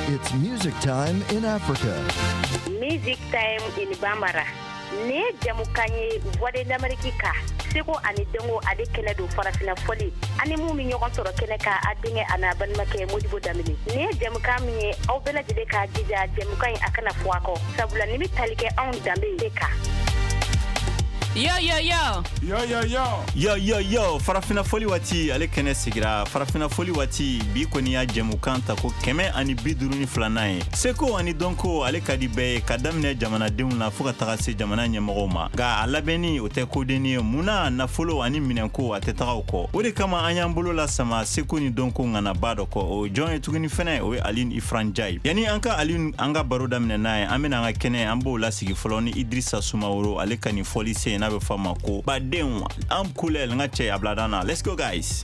It's music time in Africa. Music time in Bambara. Ne jamukanye voix d'Amérique ka. Seko ani dengo ade kene do farafina foli. Ani mu mi ñokon toro kene ka adinge ana ban make modibo damini. Ne jamuka mi aw bela jide ka jija jamuka akana fuako. Sabula nimi talike on dambe ka. Yo. Farafina foli wati ale kene sigira. Farafina foli wati bi koni ya jemu kanta ko keme ani biduruni flanae. Seko ani donko ale kadibe kadamne jamana deuna fuka tagase jamana nyemogoma. Ga alabeni otekodeni muna na folo ani minenko atetaga ko. Ode kama anyambolo la sama seko ni donko ngana bado ko o join tugini fene o Aline Ifranjai. Yani anka Aline anga baroda mnenae amena nga kene ambo la sigi foloni Idrissa Soumaoro ale kani foli se na be fama ko badenwa am kulel ngache abladana. Let's go guys.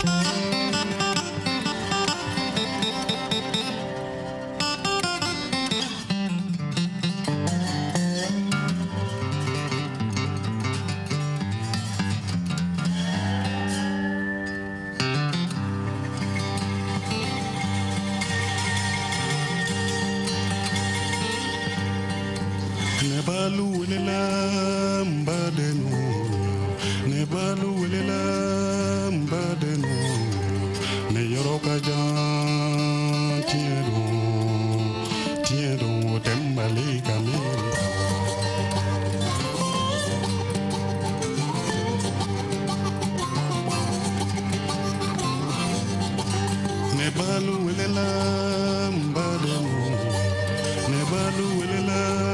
Nebalu welela mbadenu, nebalu welela mbadenu, ne yoroka jan tiendo tembale kamera. Nebalu welela mbadenu, nebalu welela.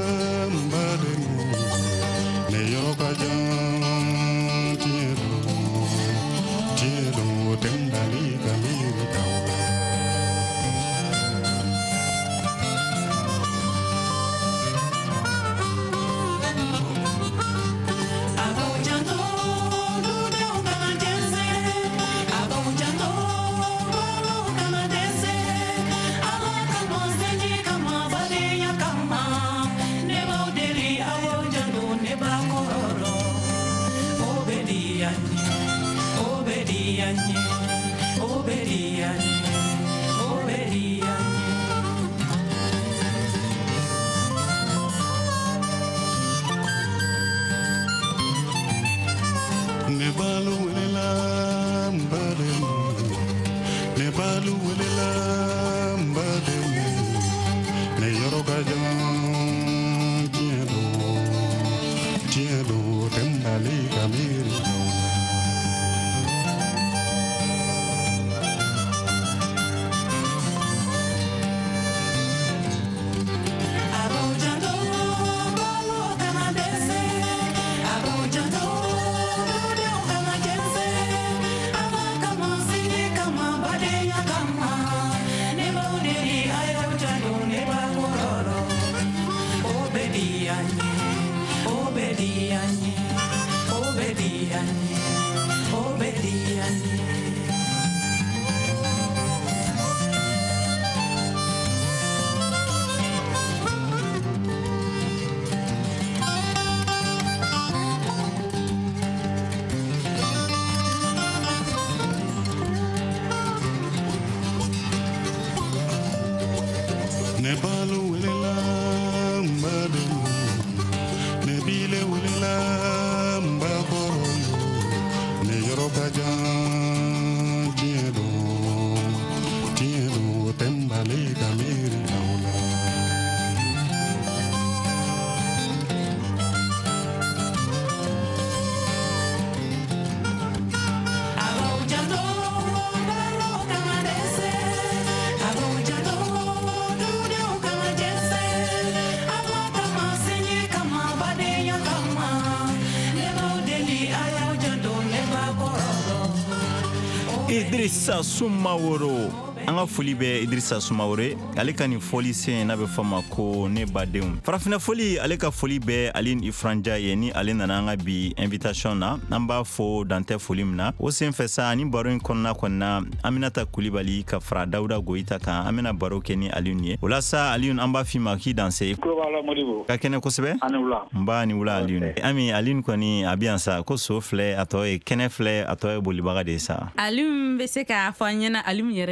Tiendo tembali kamiri tawa. Tiendo tembali kamiri Nebalu welela mbadenu, nebile welela mbakoroyo, ne yoroka jan tiendo tembale kamiri taula. Idrissa Soumaoro. Anga foli be Idrissa Soumaoro ale kani foli sen na be fama ko ne badeum. Farafina foli ale ka foli be Aline Ifranjai ni ale nana anga bi invitation na namba fo dante foli mna o sen fesa ni baro konna Aminata Coulibaly ka fra Dauda Goita ka amena baro keni Aline wala sa Aline amba fi ma ki danser ko wala modibo ka kene ko sebe anula mba ni wala Aline ami Aline ko ni abiansa ko sofle ato e kene fle ato e bolibaga de sa Aline be se ka fanyana Aline yere John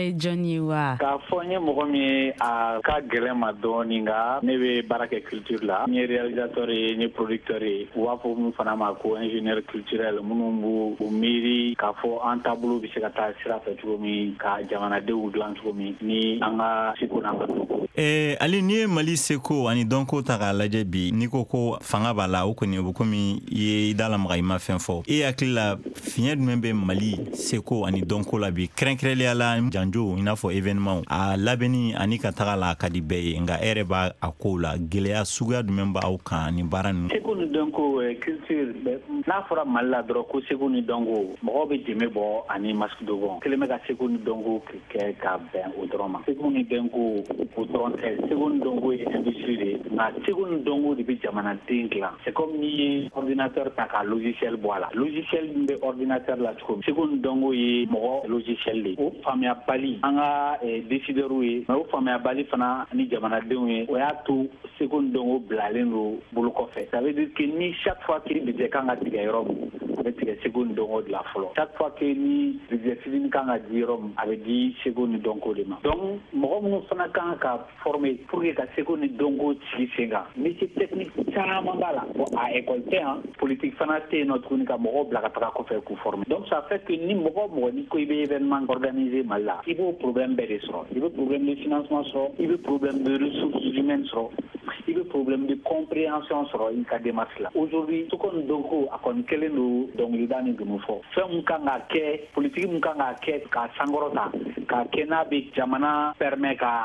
ye wa k'a fɔ n ye mɔgɔ min ye a ka gɛlɛn ma dɔɔni nka ne bɛ baara kɛ culture la n ye réalisateur ye n ye producteur ye u b'a fɔ min fana ma ko ingénieur culturel minnu b'u miiri k'a fɔ an taabolo bɛ se ka taa sira fɛ cogo min ka jamanadenw dilan cogo min ni an ka seko n'an ka dɔnko. Ali n'i ye Mali seko ani dɔnko ta k'a lajɛ bi n'i ko ko fanga b'a la o kɔni o bɛ komi i ye i da lamaga i ma fɛn fɔ e hakili la fiɲɛ jumɛn bɛ Mali seko ani dɔnko la bi kɛrɛnkɛrɛnnenya la janjo i n'a fɔ événement a labɛnni ani ka taga la ka di bɛɛ ye nka e yɛrɛ b'a a kow la gɛlɛya suguya jumɛn b'aw kan ni baara ninnu. Seko ni dɔnko culture n'a fɔra Mali la dɔrɔn ko seko ni dɔnko mɔgɔw bɛ dɛmɛ bɔ ani masque de bon kelen bɛ ka seko ni dɔnko kɛ ka bɛn o dɔrɔn ma seko ni dɔnko o dɔrɔn tɛ seko ni dɔnko ye industrie de nka seko ni dɔnko de bɛ jamanaden dilan c'est comme n'i ye ordinateur ta ka logiciel bɔ a la logiciel min bɛ ordinateur la cogo min seko ni dɔnko ye mɔgɔ logiciel de o faamuyabali an ka décideurs ye mais o faamuyabali fana ni jamanadenw ye o y'a to seko ni dɔnko bilalen don bolo kɔfɛ ça veut dire que ni chaque fois que budget kan ka tigɛ yɔrɔ min a bɛ tigɛ seko ni dɔnko de la fɔlɔ chaque fois que ni budget fitinin kan ka di yɔrɔ min a bɛ di seko ni dɔnko de ma donc mɔgɔ minnu fana kan ka former pour que ka seko ni dɔnko sigi sen kan métier technique caman b'a la bon a école tɛ yan politique fana tɛ yen nɔ tuguni ka mɔgɔw bila ka taga kɔfɛ k'u former donc ça fait que ni mɔgɔ mɔgɔ ni ko i bɛ événement organiser Mali la i b'o problème bɛɛ de sɔrɔ i bɛ problème de financement sɔrɔ i bɛ problème de ressources humaines sɔrɔ i bɛ problème de compréhension sɔrɔ i ka démarche la aujourd'hui seko ni dɔnko a kɔni kɛlen don dɔnkilida ni dunun fɔ fɛn mun kan ka kɛ politique mun kan ka kɛ k'a sankɔrɔta k'a kɛ n'a bɛ jamana permet ka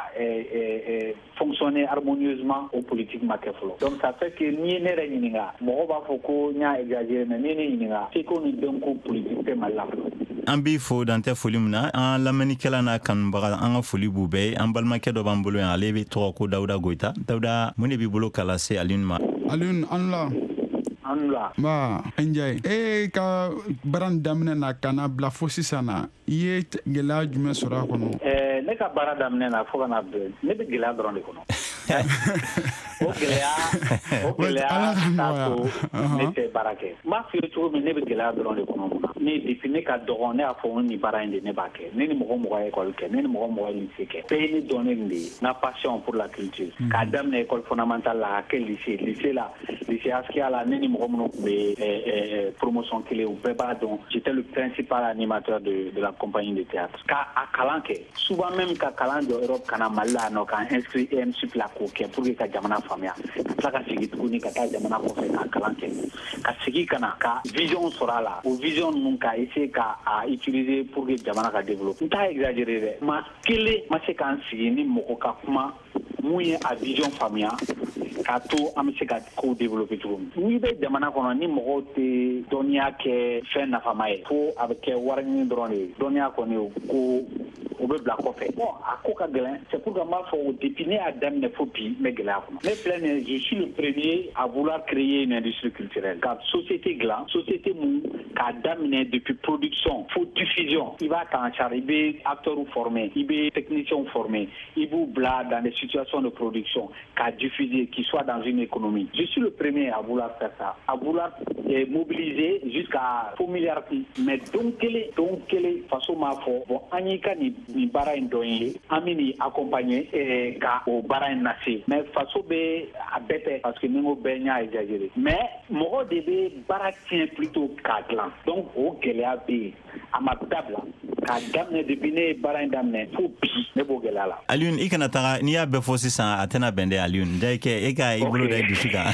fonctionner harmonieusement o politique ma kɛ fɔlɔ donc ça fait que n'i ye ne yɛrɛ ɲininka mɔgɔw b'a fɔ ko n y'a exagéré mais n'i ye ne ɲininka seko ni dɔnko politique tɛ Mali la fɔlɔ. An b'i fo dan tɛ foli min na an lamɛnnikɛla n'a kanubaga an ka foli b'u bɛɛ ye an balimakɛ dɔ b'an bolo yan ale bɛ tɔgɔ ko Dawuda Goyita Dawuda mun de b'i bolo k'a lase Alioune ma. Alioune an la. Ba Njaye ka baara daminɛ na ka na bila fo sisan na i ye gɛlɛya jumɛn sɔrɔ a kɔnɔ. Ne ka baara daminɛ na fo ka na bɛn ne bɛ gɛlɛya dɔrɔn de kɔnɔ. o gɛlɛya t'a to ne tɛ baara kɛ n b'a f'i ye cogo min ne bɛ gɛlɛya dɔrɔn de kɔnɔ mun na ne depuis ne ka dɔgɔn ne y'a fɔ nin baara in de ne b'a kɛ ne ni mɔgɔ ye école kɛ ne ni mɔgɔ ye lycée kɛ bɛɛ ye ne dɔn ne nin de ye n ka passion pour la culture k'a daminɛ école fondamentale la ka kɛ lycée la lycée Askia la ne ni mɔgɔ minnu tun bɛ promotion kelen u bɛɛ b'a dɔn j'étais le principal animateur de la compagnie de théâtre k'a kalan kɛ souvent même ka kalan jɔ Europe ka na Mali la nɔ k'an inscrit EMSUP la k'o kɛ pour que ka jamana faamuya ka tila ka segin tuguni ka taa jamana kɔfɛ ka kalan kɛ ka segin ka na ka vision sɔrɔ a la o vision ninnu ka essayer ka utiliser pour que jamana ka développer n t'a exagérer dɛ maa kelen ma se k'an sigi ni mɔgɔ ka kuma mun ye a vision faamuya k'a to an bɛ se ka kow développer cogo min n'i bɛ jamana kɔnɔ ni mɔgɔw tɛ dɔnniya kɛ fɛn nafama ye fo a bɛ kɛ wari ɲini dɔrɔn de ye dɔnniya kɔni ko o bɛ bila kɔfɛ bon a ko ka gɛlɛn c'est pourquoi n b'a fɔ depuis ne y'a daminɛ fo bi n bɛ gɛlɛya kɔnɔ ne filɛ nin je suis le premier à vouloir créer une industrie culturelle ka société dilan société mun k'a daminɛ depuis production fo diffusion i b'a ta en charge i bɛ acteurs former i bɛ techniciens former i b'u bila dans des situations de production k'a diffuser qui soit dans une économie je suis le premier à vouloir faire ça à vouloir mobiliser jusqu'à fo milliards mais don kelen faso m'a fɔ bon an y'i ka nin baara in dɔn ye an bɛ nin accompagner ka o baara in lase mais faso bɛ a bɛɛ tɛ parce que ni n ko bɛɛ n y'a exagéré mais mɔgɔ de bɛ baara tiɲɛ plutôt k'a dilan donc o gɛlɛya bɛ yen a ma dabila k'a daminɛ depuis ne ye baara in daminɛ fo bi ne b'o gɛlɛya la. Alioune i kana taga n'i y'a bɛɛ fɔ sisan a tɛna bɛn dɛ Alioune Jayikɛ e ka i bolo da i dusu kan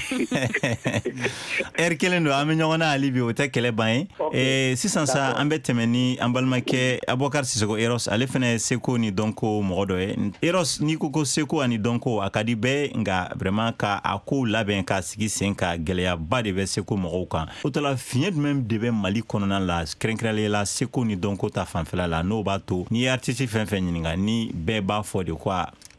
heure kelen don an bɛ ɲɔgɔn na hali bi o tɛ kɛlɛ ban ye sisan sa an bɛ tɛmɛ ni an balimakɛ Abubakar Sisoko Eros ale fana ye seko ni dɔnko mɔgɔ dɔ ye Eros n'i ko seko ani dɔnko a ka di bɛɛ nka vraiment ka a kow labɛn k'a sigi sen ka gɛlɛyaba de bɛ seko mɔgɔw kan o tɔ la fiɲɛ jumɛn de bɛ Mali kɔnɔna la kɛrɛnkɛrɛnnenya la seko ni dɔnko ta fanfɛla la n'o b'a to n'i ye artiste fɛn fɛn ɲininka ni bɛɛ b'a fɔ de quoi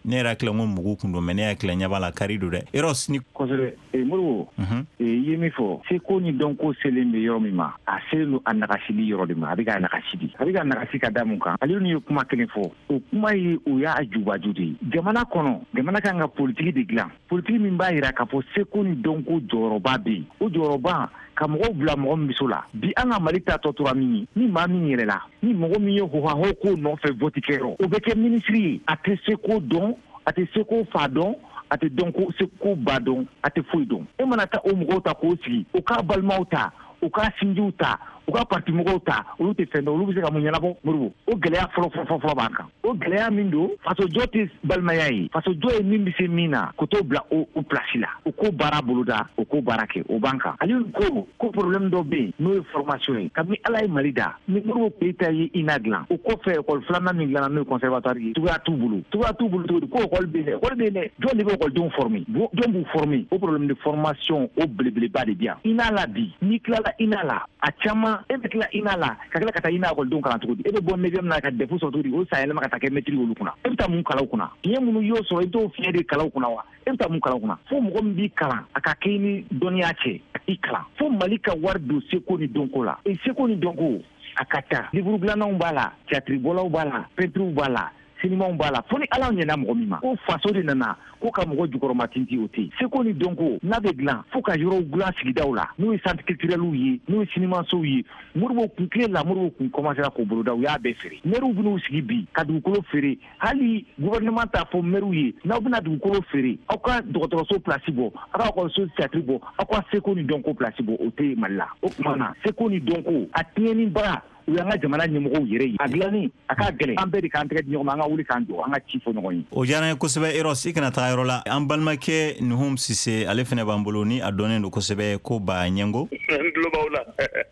ne ra kila ngom mugu kundo me ne kila nyaba la karidu de eros ni kosere muru yemi fo se ko ni donc ko selembe yomima a selu anakashili yorodima abiga nakashili ka damu kan ali ni kuma kelen fo o kuma yi o ya ajuba judi jamana kono jamana kan ga politique de glan politique min ba ira ka fo se ko ni donc ko joroba bi o joroba ka mɔgɔw bila mɔgɔ min biso la bi an ka mali ta tɔtora min ye ni maa min yɛrɛ la ni mɔgɔ min ye hohaho ko nɔfɛ vote kɛyɔrɔ o bɛ kɛ minisiri ye a tɛ se ko dɔn a tɛ se ko fa dɔn a tɛ dɔn ko se ko ba dɔn a tɛ foyi dɔn e mana taa o mɔgɔw ta k'o sigi u k'a balimaw ta u k'a sinjiw ta u ka parti mɔgɔw ta olu tɛ fɛn dɔn olu bɛ se ka mun ɲɛnabɔ Moribo o gɛlɛya fɔlɔ b'an kan o gɛlɛya min don fasojɔ tɛ balimaya ye fasojɔ ye min bɛ se min na k'o t'o bila o place la o ko baara boloda o ko baara kɛ o b'an kan ale ko problème dɔ bɛ yen n'o ye formation ye kabini Ala ye Mali da ni Moribo Keyita ye INA dilan o kɔfɛ école filanan min dilanna n'o ye conservatoire ye cogoya t'u bolo cogo di ko école bɛ yen dɛ jɔn de bɛ écoledenw former jɔn b'u former o problème de formation o belebeleba de bɛ yan INA la bi n'i tilala INA la a caman e bɛ tila INA la ka tila ka taa INA écoledenw kalan cogo di e bɛ bɔ 9e na ka DEF sɔrɔ cogo di o san yɛlɛma ka taa kɛ maîtrise olu kunna e bɛ taa mun kalan u kunna fiɲɛ minnu y'o sɔrɔ i t'o fiɲɛ de kalan u kunna wa e bɛ taa mun kalan u kunna fo mɔgɔ min b'i kalan a ka kɛ ni dɔnniya cɛ a k'i kalan fo Mali ka wari don seko ni dɔnko la seko ni dɔnko a ka ca livre dilannaw b'a la théâtre bɔlaw b'a la peinture b'a la sinimanw b'a la fo ni Ala ɲɛna mɔgɔ min ma ko faso de nana ko ka mɔgɔ jukɔrɔma tinti o tɛ seko ni dɔnko n'a bɛ dilan fo ka yɔrɔw dilan sigidaw la n'o ye centre culturel ye n'o ye sinimansow ye Moribo kun tile la Moribo kun commencera k'o boloda u y'a bɛɛ feere maires bɛn'u sigi bi ka dugukolo feere hali gouvernement t'a fɔ maires ye n'aw bɛna dugukolo feere aw ka dɔgɔtɔrɔso place bɔ aw ka école théâtre bɔ aw ka seko ni dɔnko place bɔ o tɛ Mali la o tuma na seko ni dɔnko a tiɲɛnibaga u y'an ka jamana ɲɛmɔgɔw yɛrɛ ye a dilanni a ka gɛlɛn an bɛɛ de k'an tɛgɛ di ɲɔgɔn ma an ka wuli k'an jɔ an ka ci fɔ ɲɔgɔn ye o diyara n ye kosɛbɛ Eros i kana taga yɔrɔ la an balimakɛ Nuhum Sise ale fɛnɛ b'an bolo ni a dɔnnen don kosɛbɛ ko ba ɲɛngo n tulo b'aw la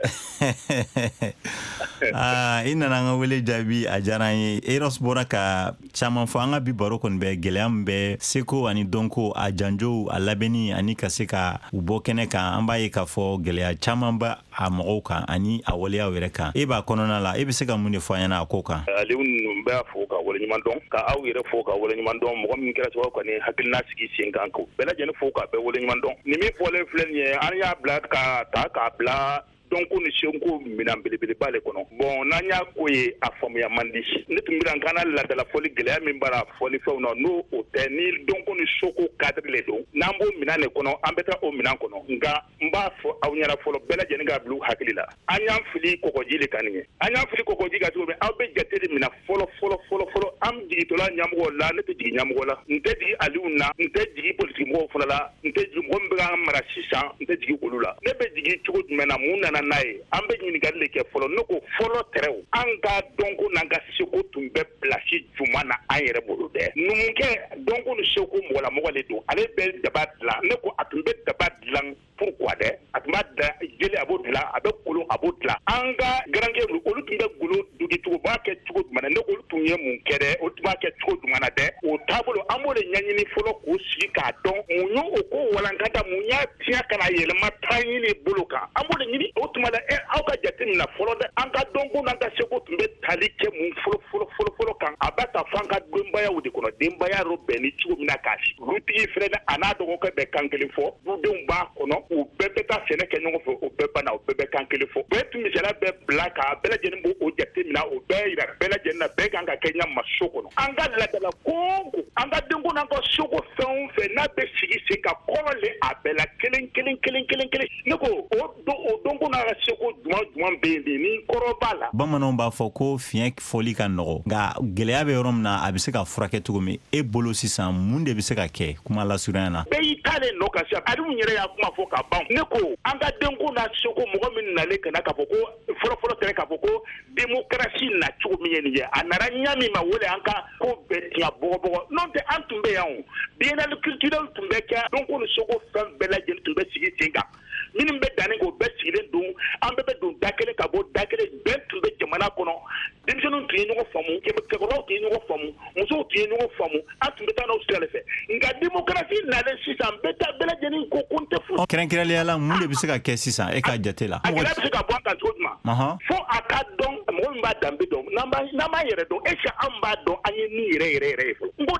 i nana an ka wele jaabi a diyara n ye Eros bɔra ka caman fɔ an ka bi baro kɔni bɛ gɛlɛya min bɛ seko ani dɔnko a janjow a labɛnni ani ka se ka u bɔ kɛnɛ kan an b'a ye k'a fɔ gɛlɛya caman b'a a mɔgɔw kan ani a waleyaw yɛrɛ kan e b'a kɔnɔna la e bɛ se ka mun de fɔ an ɲɛna a ko kan ale ninnu bɛ fɔ ka waleɲuman dɔn ka aw yɛrɛ fɔ ka waleɲuman dɔn mɔgɔ min kɛra sababu ka ni hakilina sigi sen kan ko bɛɛ lajɛlen fɔ ka bɛɛ waleɲuman dɔn nin min fɔlen filɛ nin ye an y'a bila ka ta k'a bila dɔnko ni senko minan belebeleba le kɔnɔ bon n'an y'a ko ye a faamuya man di ne tun bɛna n kana ladala fɔli gɛlɛya min b'a fɔli fɛnw na n'o o tɛ ni dɔnko ni soko cadre le don n'an b'o minan le kɔnɔ an bɛ taa o minan kɔnɔ nka n b'a fɔ aw ɲɛna fɔlɔ bɛɛ lajɛlen k'a bila u hakili la an y'an fili kɔgɔji le kan nin ye an y'an fili kɔgɔji kan cogo min aw bɛ jate de minɛ fɔlɔ an jigitɔla ɲɛmɔgɔw la ne tɛ jigin ɲɛmɔgɔ la n tɛ jigin aliw na n tɛ jigin politique mɔgɔw fana la n tɛ jigin mɔgɔ min bɛ k'an mara sisan n tɛ jigin olu la ne bɛ jigin cogo jumɛn na mun nana n'a ye an bɛ ɲininkali le kɛ fɔlɔ ne ko fɔlɔ tɛrɛw an ka dɔnko n'an ka seko tun bɛ pilasi juman na an yɛrɛ bolo dɛ numukɛ dɔnko ni seko mɔgɔlamɔgɔ le don ale bɛ daba dilan ne ko a tun bɛ daba dilan pourquoi dɛ a tun b'a da jeli a b'o dilan a bɛ kolon a b'o dilan an ka garankɛ olu tun bɛ golo dugicogo b'a kɛ cogo jumɛn na ne olu tun ye mun kɛ dɛ olu tun b'a kɛ cogo jumɛn na dɛ o taabolo an b'o de ɲɛɲini fɔlɔ k'o sigi k'a dɔn mun y'o o ko walankata mun y'a tiɲɛ ka na yɛlɛma taa ɲini bolo kan an b'o de ɲini o tuma la aw ka jate minɛ fɔlɔ dɛ an ka dɔnko n'an ka seko tun bɛ tali kɛ mun fɔlɔ kan a b'a ta fɔ an ka denbayaw de kɔnɔ denbaya yɛrɛ bɛn ni cogo min na k'a si dutigi filɛ a n'a dɔgɔkɛ bɛ kan kelen fɔ dudenw b'a kɔnɔ u bɛɛ bɛ taa sɛnɛ kɛ ɲɔgɔn fɛ o bɛɛ banna o bɛɛ bɛ kan kelen fɔ bɛɛ tun misaliya bɛ bila ka bɛɛ lajɛlen b'o jate minɛ o bɛɛ yira bɛɛ lajɛlen na bɛɛ kan ka kɛ ɲama so kɔnɔ an ka ladala konko an ka denko n'an ka soko fɛn o fɛn n'a bɛ sigi sen ka kɔrɔle a bɛɛ la kelen ne ko o donko n'a ka seko juman bɛ yen ni kɔrɔ b'a la bamananw b'a fɔ ko fiɲɛ fɔli ka nɔgɔ nka gɛlɛya bɛ yɔrɔ min na a bɛ se ka furakɛ cogo min e bolo sisan mun de bɛ se ka kɛ kuma lasurunya na bɛɛ y'i ta de nɔ ka se ali mun yɛrɛ y'a kuma fɔ ka ban ne ko an ka denko n'a seko mɔgɔ min nalen ka na k'a fɔ ko fɔlɔ tɛrɛ k'a fɔ ko démocratie na cogo min ye nin ye a nana ɲa min ma wele an ka ko bɛɛ tiɲɛ bɔgɔbɔgɔ n'o tɛ an tun bɛ yan o biennale culturel tun bɛ kɛ donko ni seko fɛn bɛɛ lajɛlen tun bɛ sigi sen kan minnu bɛ danni k'o bɛɛ sigilen don an bɛɛ bɛ don da kelen ka bɔ da kelen bɛɛ tun bɛ jamana kɔnɔ denmisɛnninw tun ye ɲɔgɔn faamu cɛkɔrɔbaw tun ye ɲɔgɔn faamu musow tun ye ɲɔgɔn faamu an tun bɛ taa n'aw sira de fɛ nka démocratie nalen sisan bɛɛ ta bɛɛ lajɛlen ko n tɛ fosi kɛrɛnkɛrɛnnenya la mun de bɛ se ka kɛ sisan e ka jate la a gɛlɛya bɛ se ka bɔ an kan cogo jumɛn fo a ka dɔn mɔgɔ min b'a danbe dɔn n'an b'a yɛrɛ dɔn est-ce que an b'a dɔn an ye min yɛrɛ ye fɔlɔ n b'o de don a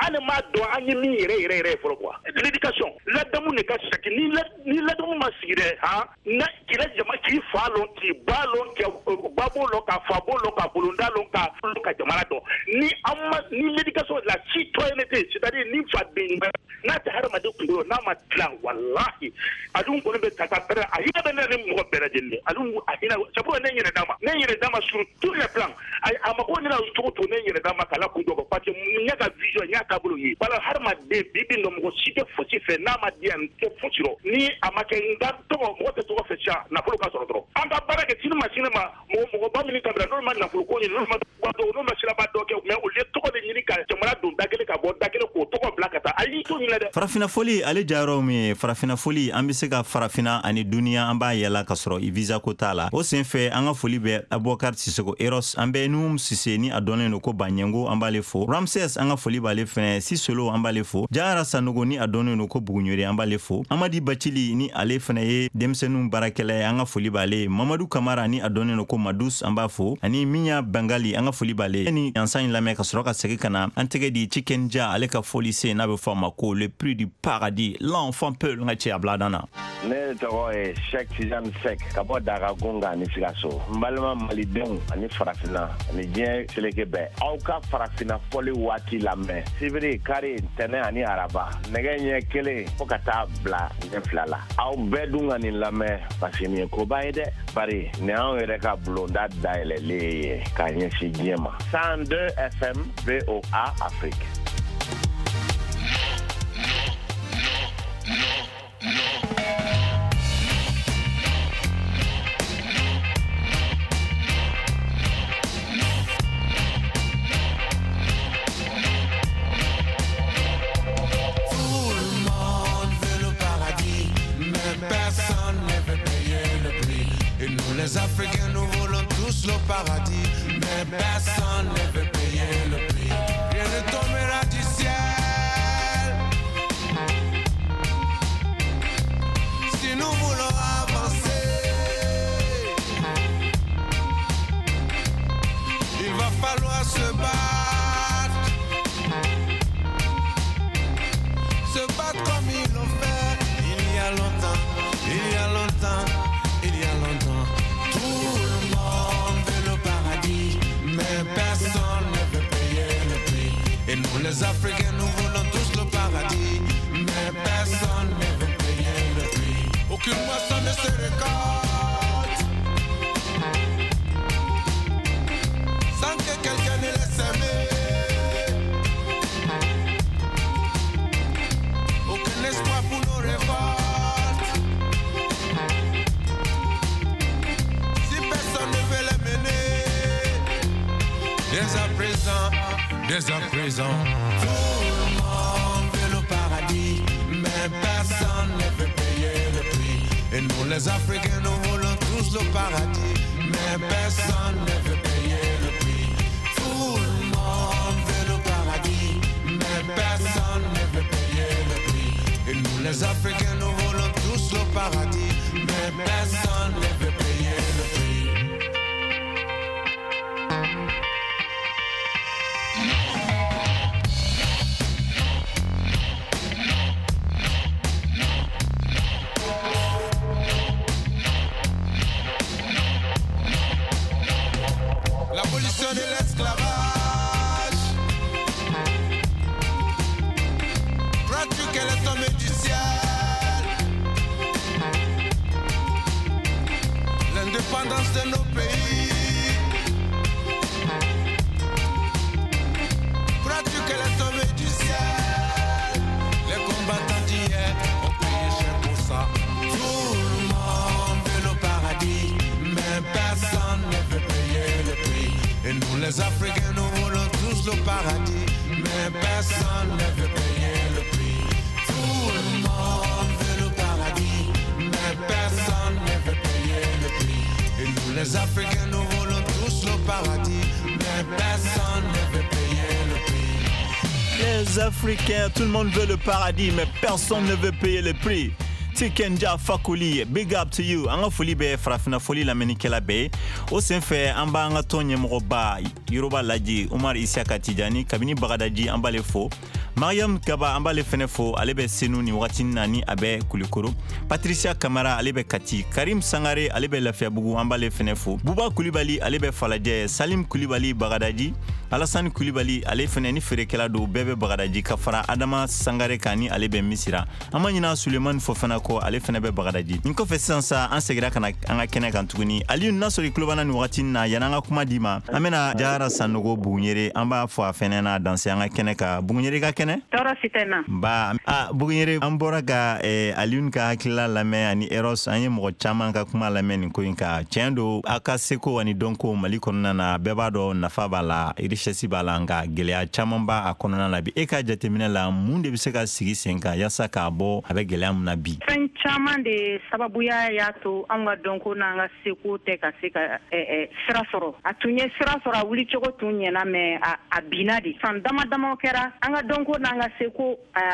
an ma dɔn an ye min yɛrɛ fɔlɔ quoi l'éducation ladamu ne ka saki ni ladamu ma sigi dɛ na k'i la jama k'i fa lɔn k'i ba lɔn ba b'o lɔn ka fa b'o lɔn ka bolonda lɔn ka jamana dɔn ni l'éducation la citoyenneté c'est-à-dire ni fa den n'a tɛ hadamaden kunkolo n'a ma dilan wallahi a dun kɔni bɛ ta pɛrɛ a hinɛ bɛ ne ni mɔgɔ bɛɛ lajɛlen a dun a hinɛ c'est pour ne yɛrɛ d'a ma sur tous les plans a ma ko ne na cogo to ne yɛrɛ d'a ma k'a la kun dɔ parce que n y'a ka vision n y'a taabolo ye wala hadamaden bi bi dɔn mɔgɔ si tɛ fosi fɛ n'a ma di yan n tɛ fosi rɔ ni a ma kɛ n ka tɔgɔ mɔgɔ tɛ tɔgɔ fɛ sisan nafolo ka sɔrɔ dɔrɔn an ka baara kɛ sini ma mɔgɔ ba min kabila n'olu ma nafolo ko ɲini n'olu ma siraba dɔ kɛ mais olu ye tɔgɔ de ɲini ka jamana don da kelen ka bɔ da kelen k'o tɔgɔ bila ka taa a y'i to ɲinɛ dɛ. Farafina foli ale jayɔrɔ min ye farafina foli an bɛ se ka farafina ani duniya an b'a yɛlɛ ka sɔrɔ visa ko t'a la o sen fɛ an ka foli bɛ Abubakar Sisoko Eros an bɛ Num Sise ni a dɔnnen don ko Banyengo an b'ale fo Ramses an ka foli b'ale fɛnɛ Sisolo an b'ale fo Jara Sanogo ni a dɔnnen don ko Buguɲori an b'ale fo Amadi Bacili ni ale fɛnɛ ye denmisɛnninw baarakɛla ye an ka foli b'ale Mamadu Kamara ni a dɔnnen don ko Madus an b'a fo ani Minya Bangali an ka foli b'ale ni ansan lamɛn ka sɔrɔ ka segin ka na an tɛgɛ di Chicken Ja ale ka foli se n'a bɛ fɔ a ma ko le prix du paradis l'enfant peut n ka cɛ a bila dan na. Ne tɔgɔ ye Sheikh Tijani Sek ka bɔ Dagagunga ni Sikaso n balima malidenw ani farafina ani diɲɛ seleke bɛɛ aw ka farafina fɔli waati lamɛn sibiri kari ntɛnɛ ani araba nɛgɛ ɲɛ kelen fo ka taa bila ɲɛ fila la aw bɛɛ dun ka nin lamɛn parce que nin ye koba ye dɛ bari nin anw yɛrɛ ka bulonda dayɛlɛlen ye k'a ɲɛsin diɲɛ ma 102 FM VOA Afrique. Les Africains, nous voulons tous le paradis, mais personne ne veut payer le prix. Rien ne tombera du ciel. Si nous voulons avancer, il va falloir se battre comme ils l'ont fait il y a longtemps, il y a longtemps. Tout le monde veut le paradis, mais personne ne veut payer le prix. Et nous les Africains, nous voulons tous le paradis, mais personne ne veut payer le prix. Aucune moisson ne se récolte sans que quelqu'un ne laisse aimer. Aucun espoir pour nos révoltes. Dès à présent, tout le monde veut le paradis, mais personne ne veut payer le prix. Et nous les Africains, nous voulons tous le paradis, mais personne ne veut payer le prix. Tout le monde veut le paradis, mais personne ne veut payer le prix. Et nous les Africains, nous voulons tous le paradis, mais personne ne veut payer le prix. L'abolition de l'esclavage. Crois-tu qu'elle est tombée du ciel? L'indépendance de nos pays. Crois-tu qu'elle est tombée du ciel? Les combattants d'hier ont payé cher pour ça. Tout le monde veut le paradis, mais personne ne veut payer le prix. Et nous les Africains, nous voulons tous le paradis, mais personne ne veut payer le prix. Tout le monde veut le paradis, mais personne ne veut payer le prix. Et nous les Africains, nous voulons tous le paradis, mais personne ne veut payer le prix. Les Africains, tout le monde veut le paradis, mais personne ne veut payer le prix. Tikenja Fakuli, big up to you. Anga foli be farafina foli la menikela be. O sen fe amba anga tonye mroba Yoruba laji Umar Isiaka Tijani kabini bagadaji amba le fo. Mariam Kaba an b'ale fɛnɛ fo ale bɛ senu ni wagati na ni a bɛ Kulikoro. Patricia Kamara ale bɛ Kati. Karim Sangare ale bɛ Lafiyabugu an b'ale fɛnɛ fo. Buba Kulibali ale bɛ Falajɛ. Salim Kulibali Bagadaji. Alassane Kulibali ale fɛnɛ ni feerekɛla do bɛɛ bɛ Bagadaji ka fara Adama Sangare kan ni ale bɛ Misira. An ma ɲina Sulemani Fofana ko ale fɛnɛ bɛ Bagadaji. Nin kɔfɛ sisan sa an segira kana an ka kɛnɛ kan tuguni. Aliyu Nasori kulobana ni wagati na yana an ka kuma di ma. An bɛna Jara Sanogo Bugunyere an b'a fɔ a fɛnɛ na danse an ka kɛnɛ ka. Bugunyere ka kɛnɛ? Tɔɔrɔ si tɛ na. Ba Bugunyere an bɔra ka Aliyu ka hakilila lamɛn ani Eros an ye mɔgɔ caman ka kuma lamɛn nin ko in ka. Tiɲɛ do a ka seko ani dɔnko Mali kɔnɔna na bɛɛ b'a dɔn nafa b'a la richesse b'a la nka gɛlɛya caman b'a a kɔnɔna la bi. E ka jateminɛ la mun de bɛ se ka sigi sen kan yaasa k'a bɔ a bɛ gɛlɛya mun na bi? Fɛn caman de sababuya y'a to an ka dɔnko n'an ka seko tɛ ka se ka sira sɔrɔ. A tun ye sira sɔrɔ a wuli cogo tun ɲɛna mɛ a binna de. San dama dama kɛra an ka dɔnko n'an ka seko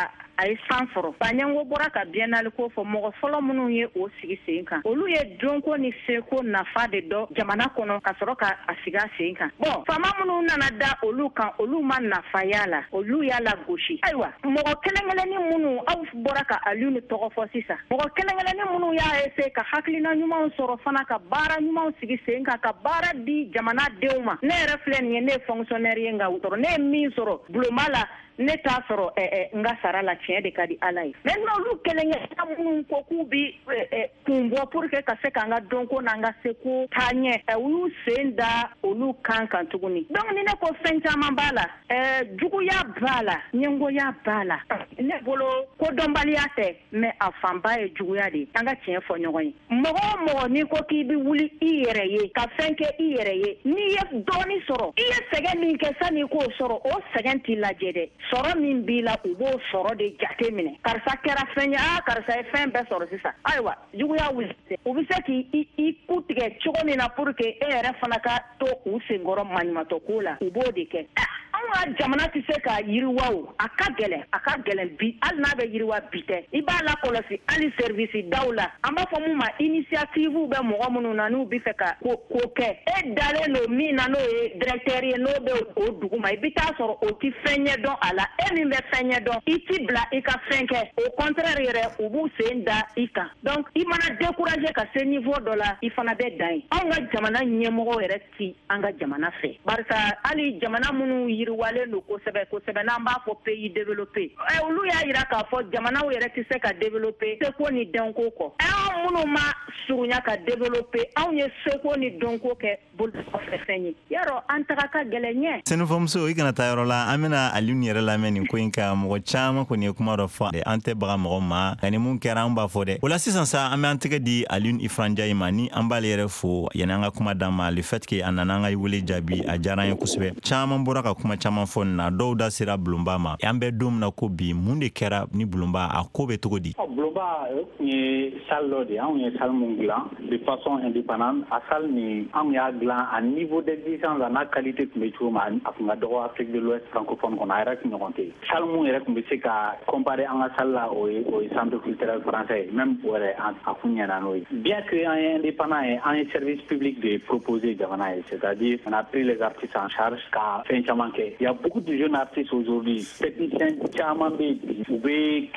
a ye san sɔrɔ. Banyango bɔra ka biennale ko fɔ mɔgɔ fɔlɔ minnu ye o sigi sen kan. Olu ye dɔnko ni seko nafa de dɔn jamana kɔnɔ ka sɔrɔ ka a sigi a sen kan. Bon faama minnu nana da olu kan olu ma nafa y'a la. Olu y'a la gosi. Ayiwa mɔgɔ kelen-kelenni minnu aw bɔra ka Aliyu ni tɔgɔ fɔ sisan. Mɔgɔ kelen-kelenni minnu y'a essayer ka hakilina ɲumanw sɔrɔ fana ka baara ɲumanw sigi sen kan ka baara di jamana denw ma. Ne yɛrɛ filɛ nin ye ne ye fonctionnaire ye nka sɔrɔ ne ye min sɔrɔ bulonba la ne t'a sɔrɔ n ka sara la tiɲɛ de ka di Ala ye. Maintenant olu kelen-kelenna minnu ko k'u bi kun bɔ pour que ka se k'an ka dɔnko n'an ka seko taa ɲɛ u y'u sen da olu kan tuguni. Donc ni ne ko fɛn caman b'a la juguya b'a la ɲɛngoya b'a la. Ne bolo kodɔnbaliya tɛ mais a fanba ye juguya de ye. An ka tiɲɛ fɔ ɲɔgɔn ye. Mɔgɔ o mɔgɔ n'i ko k'i bi wuli i yɛrɛ ye ka fɛn kɛ i yɛrɛ ye n'i ye dɔɔni sɔrɔ i ye sɛgɛn min kɛ san'i k'o sɔrɔ o sɛgɛn t'i lajɛ dɛ. Sɔrɔ min b'i la u b'o sɔrɔ de jate minɛ. Karisa kɛra fɛn ye karisa ye fɛn bɛɛ sɔrɔ sisan. Ayiwa juguya wuli u bɛ se k'i ku tigɛ cogo min na pour que e yɛrɛ fana ka to u senkɔrɔ maɲumatɔ ko la u b'o de kɛ. Anw ka jamana tɛ se ka yiriwa o a ka gɛlɛn bi hali n'a bɛ yiriwa bi tɛ i b'a la kɔlɔsi hali service daw la an b'a fɔ mun ma initiative bɛ mɔgɔ minnu na n'u bɛ fɛ ka ko kɛ e dalen don min na n'o ye directeur ye n'o bɛ o dugu ma i bɛ taa sɔrɔ o tɛ fɛn ɲɛ dɔn a la e min bɛ fɛn ɲɛ dɔn i t'i bila i ka fɛn kɛ au contraire yɛrɛ u b'u sen da i kan donc i mana décourager ka se niveau dɔ la i fana bɛ dan ye anw ka jamana ɲɛmɔgɔ yɛrɛ ti an ka jamana fɛ barisa hali jamana minnu yiriwalen don kosɛbɛ n'an b'a fɔ pays développé olu y'a yira k'a fɔ jamanaw yɛrɛ tɛ se ka développer seko ni dɔnko kɔ anw minnu ma surunya ka développer anw ye seko ni dɔnko kɛ bolokɔfɛ fɛn ye yarɔ an taga ka gɛlɛn ɲɛ. Senufɔmuso i kana taa yɔrɔ la an bɛna Aliyu yɛrɛ lamɛn nin ko in ka mɔgɔ caman kɔni ye kuma dɔ fɔ an tɛ baga mɔgɔ ma nka ni mun kɛra an b'a fɔ dɛ o la sisan sa an bɛ an tɛgɛ di Aliyu Ifuranjayi ma ni an b'ale yɛrɛ fo yanni an ka kuma d'an ma le fait que a nana an ka wele jaabi a diyara an ye kosɛbɛ caman bɔra ka kuma caman fɔ nin na dɔw da sera bulonba ma an bɛ don min na ko bi mun de kɛra ni bulonba a ko bɛ cogo di. Bulonba tun ye salle dɔ de ye anw ye salle mun dilan de façon indépendante a salle nin anw y'a dilan a niveau d'exigence a n'a qualité tun bɛ cogo min a tun ka dɔgɔ Afrique de l'Ouest francophone kɔnɔ a yɛrɛ tun ɲɔgɔn tɛ salle mun yɛrɛ tun bɛ se ka comparer an ka salle la o ye centre culturel français même o yɛrɛ a kun ɲɛna n'o ye bien que an ye indépendant ye an ye service public de proposer jamana ye c'est-à-dire on a pris les artistes en charge ka fɛn caman kɛ il y a beaucoup de jeunes artistes aujourd'hui techniciens caman bɛ u bɛ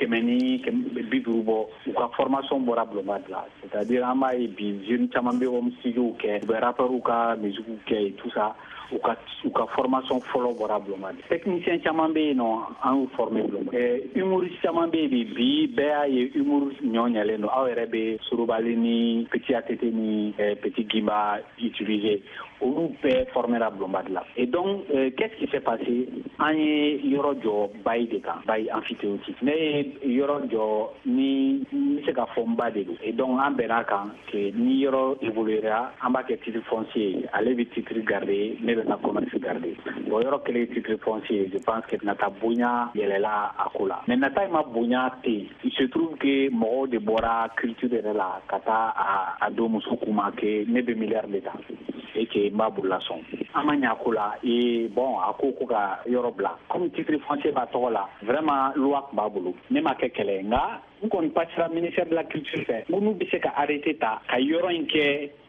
150 bɔ u ka formation bɔra bulonba de la c'est-à-dire an b'a ye bi jeunes caman bɛ home studio kɛ u bɛ rappeurs ka musique kɛ et tout ça u ka formation fɔlɔ bɔra bulonba de technicien caman bɛ yen nɔ an y'u former bulonba humoriste caman bɛ yen bi bɛɛ y'a ye humour ɲɔɲɛlen don aw yɛrɛ bɛ Sorobali ni Petit ATT ni Petit Gimba utiliser olu bɛɛ formera bulonba de la et donc qu'est-ce qui s'est passé an ye yɔrɔ jɔ bayi de kan bayi amphithéotique ne ye yɔrɔ jɔ ni n bɛ se ka fɔ n ba de don et donc an bɛn'a kan que ni yɔrɔ évoluera an b'a kɛ titre foncier ale bɛ titre garder ne bɛ na commerce garder bon yɔrɔ kɛlen titre foncier je pense que nata bonya yɛlɛla a ko la mais nata in ma bonya ten il se trouve que mɔgɔw de bɔra culture yɛrɛ la ka taa a don muso kuma que ne bɛ milliard de ta et que n b'a bolola sɔn an ma ɲɛ a ko la et bon a ko ka yɔrɔ bila comme titre foncier b'a tɔgɔ la vraiment loi tun b'a bolo ne ma kɛ kɛlɛ nka n kɔni passera ministère de la culture fɛ n ko n'u bɛ se ka arrêter ta ka yɔrɔ in kɛ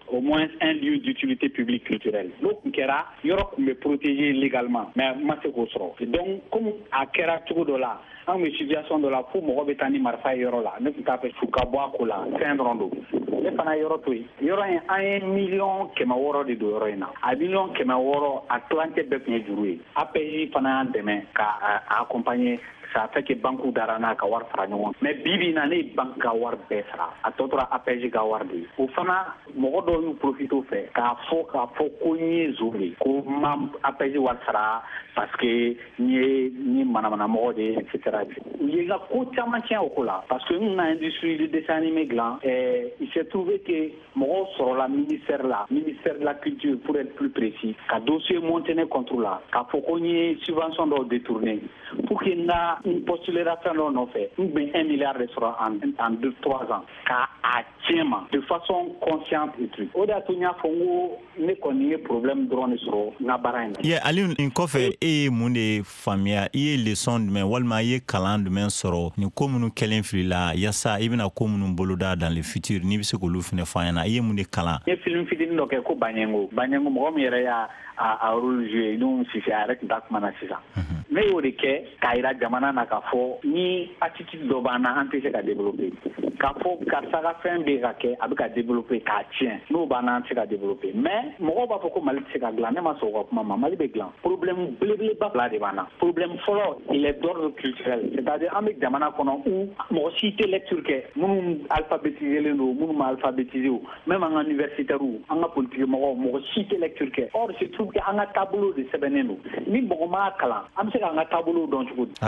au moins un lieu d'utilité publique culturelle. Donc, Kera, il y aura qu'on me protéger légalement. Mais moi, c'est quoi ça? Donc, comme à Kera, tout de là, en situation de la fou, mon robetani marfa yoro là, ne peut pas faire choukaboa kola, c'est un rondo. Ne pas yoro toi. Il y aura 1 million qui m'a woro de dorena. 1 million qui m'a woro à 30 bêtes de jouer. APJ pendant demain, à accompagner. Ça fait que banque d'arana ka war fara ɲɔgɔn mais bibi na ne banque ka war bɛɛ sara a tɔ tora APG ka war de o fana mɔgɔ dɔw y'u profite o fɛ k'a fɔ ko n ye zo de ko ma APG war sara parce que n ye manamanamɔgɔ de etc. u ye ka ko caman tiɲɛ o ko la parce que n na industrie de dessin animé dilan il s'est trouvé que mɔgɔw sɔrɔla ministère de la culture pour être plus précis ka dossier monté ne contre la k'a fɔ ko n ye subvention dɔw détourné pour que na une postulation non fait ou bien 1 milliard de francs en 2-3 ans car à tiema de façon consciente et tout oda tunya fongo ne connait problème drone sur na barane ali in kofe munde famia leçon mais walma kaland men soro ni komunu kelen frila yasa ibina komunu boloda dans le futur ni bise ko lu fine fayana munde kala e film fidin do ke ko banyengo mo mi ya a rôle joué donc si c'est avec dakmana sisa mais o de ke kaira jamana na ka fo ni attitude do bana empêcher ka développer ka fo ka saka fin be ka ke abi ka développer ka tien no bana se ka développer mais mo ba fo ko mali se ka glan ne ma so ko mama mali be glan problème blé ba la de bana problème folo il est d'ordre culturel c'est-à-dire avec jamana kono ou mo cité lecture ke mun alphabétiser le no mun ma alphabétiser même en universitaire ou en politique mo cité lecture ke or c'est tout que en tableau de sebeneno ni mo ma kala am se ka tableau donc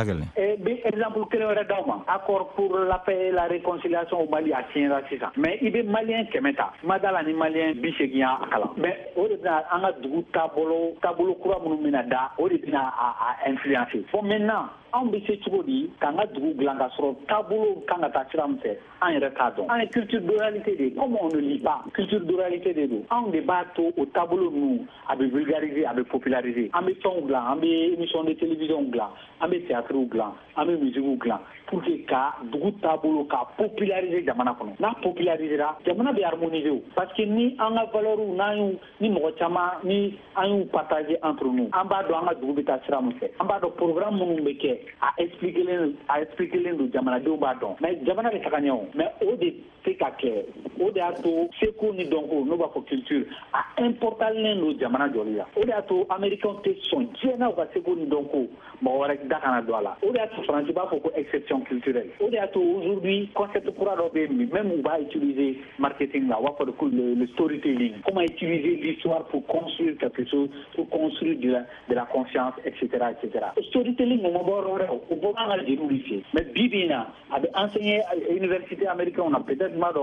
exemple que le redama accord pour la paix et la réconciliation au Mali à Tienra c'est ça mais il est malien kemeta madala ni malien bisegia akala mais au dedans en a du tableau kura munumina da au dedans a influencer bon maintenant on be se chodi kanga du glanga sur tableau kanga ta tiramse en recadon en culture d'oralité de comme on ne lit pas culture d'oralité de on débat au tableau nous à vulgariser à populariser en mettant gland en émission de télévision gland en théâtre gland en musique gland pour que ka du tableau ka populariser jamana kono na populariser la jamana be harmoniser parce que ni en a valeur na ni mo chama ni en partager entre nous en bas do en du bita tiramse en bas do programme mon beke à expliquer les jamana do badon mais jamana le takanyo mais au de c'est clair au de ato c'est qu'on ni donc no ba culture à important les jamana jolia au de ato américain te son jena ba c'est qu'on ni donc bon rek dakana do la au de ato français ba faut exception culturelle au de ato aujourd'hui concept pour adober même on va utiliser marketing là va faire le storytelling comment utiliser l'histoire pour construire quelque chose pour construire de la conscience etc. Storytelling on va au programme de l'université mais bibina avec enseigner à l'université américaine on a peut-être mal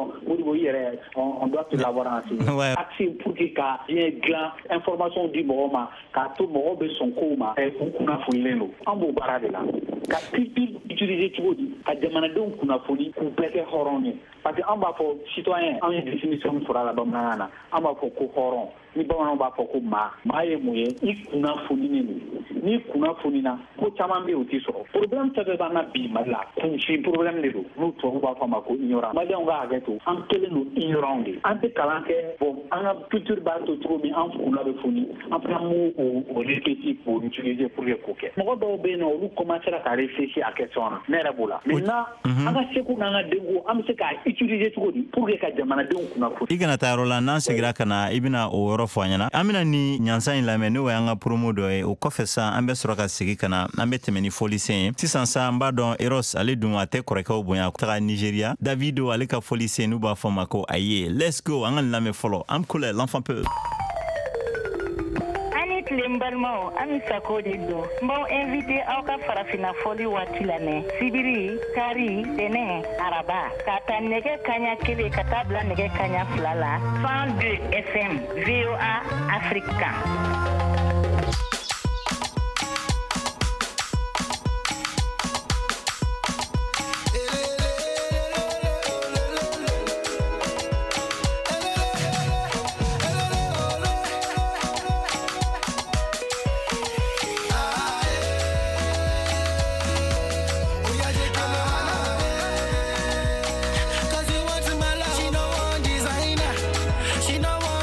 on doit se l'avoir enseigné accès pour que ka bien grand information du moment ka tout moment be son coma et on a foulé nous en beau barade là ka utiliser tout dit ka demande donc on a foulé compléter horoni parce que on va pour citoyen en définition pour la banana on va pour horon ni bamanan b'a fɔ ko maa ye mun ye i kunnafoni ni kunnafonina ko caman bɛ yen o tɛ sɔrɔ problème fɛn fɛn b'an na bi mali la kunsi problème de don n'u tubabuw b'a fɔ a ma ko ignorant maliyɛnw ka hakɛ to an kɛlen don ignorant de an tɛ kalan kɛ bon an ka culture b'a to cogo min an kunna bɛ foni an fana m'o répéter k'o utiliser pour que k'o kɛ mɔgɔ dɔw bɛ yen nɔ olu commencera ka réfléchir à question na ne yɛrɛ b'o la maintenant an ka seko n'an ka denko an bɛ se k'a utiliser cogo di pour que ka jamanadenw kunnafoni. I kana taa yɔrɔ la n'an segira ka na i bɛna o yɔrɔ fɔ an ɲɛna an bɛna ni ɲansa in lamɛn n'o y'an ka promo dɔ ye o kɔfɛ sa an bɛ sɔrɔ ka segin ka na an bɛ tɛmɛ ni fɔlisen ye sisan sa an b'a dɔn Eros ale dun a tɛ kɔrɔkɛw bonya taga Nigeria Davido ale ka fɔlisen n'u b'a fɔ ma ko aye let's go an ka nin lamɛn fɔlɔ am couleur l'enfant peur. N balimaw an bɛ sako de don n b'aw invité aw ka farafina fɔli waati lamɛn sibiri kari tɛnɛ araba ka ta nɛgɛ kaɲa 1 ka taa bila nɛgɛ kaɲa 2 la 102 FM VOA Africa. She no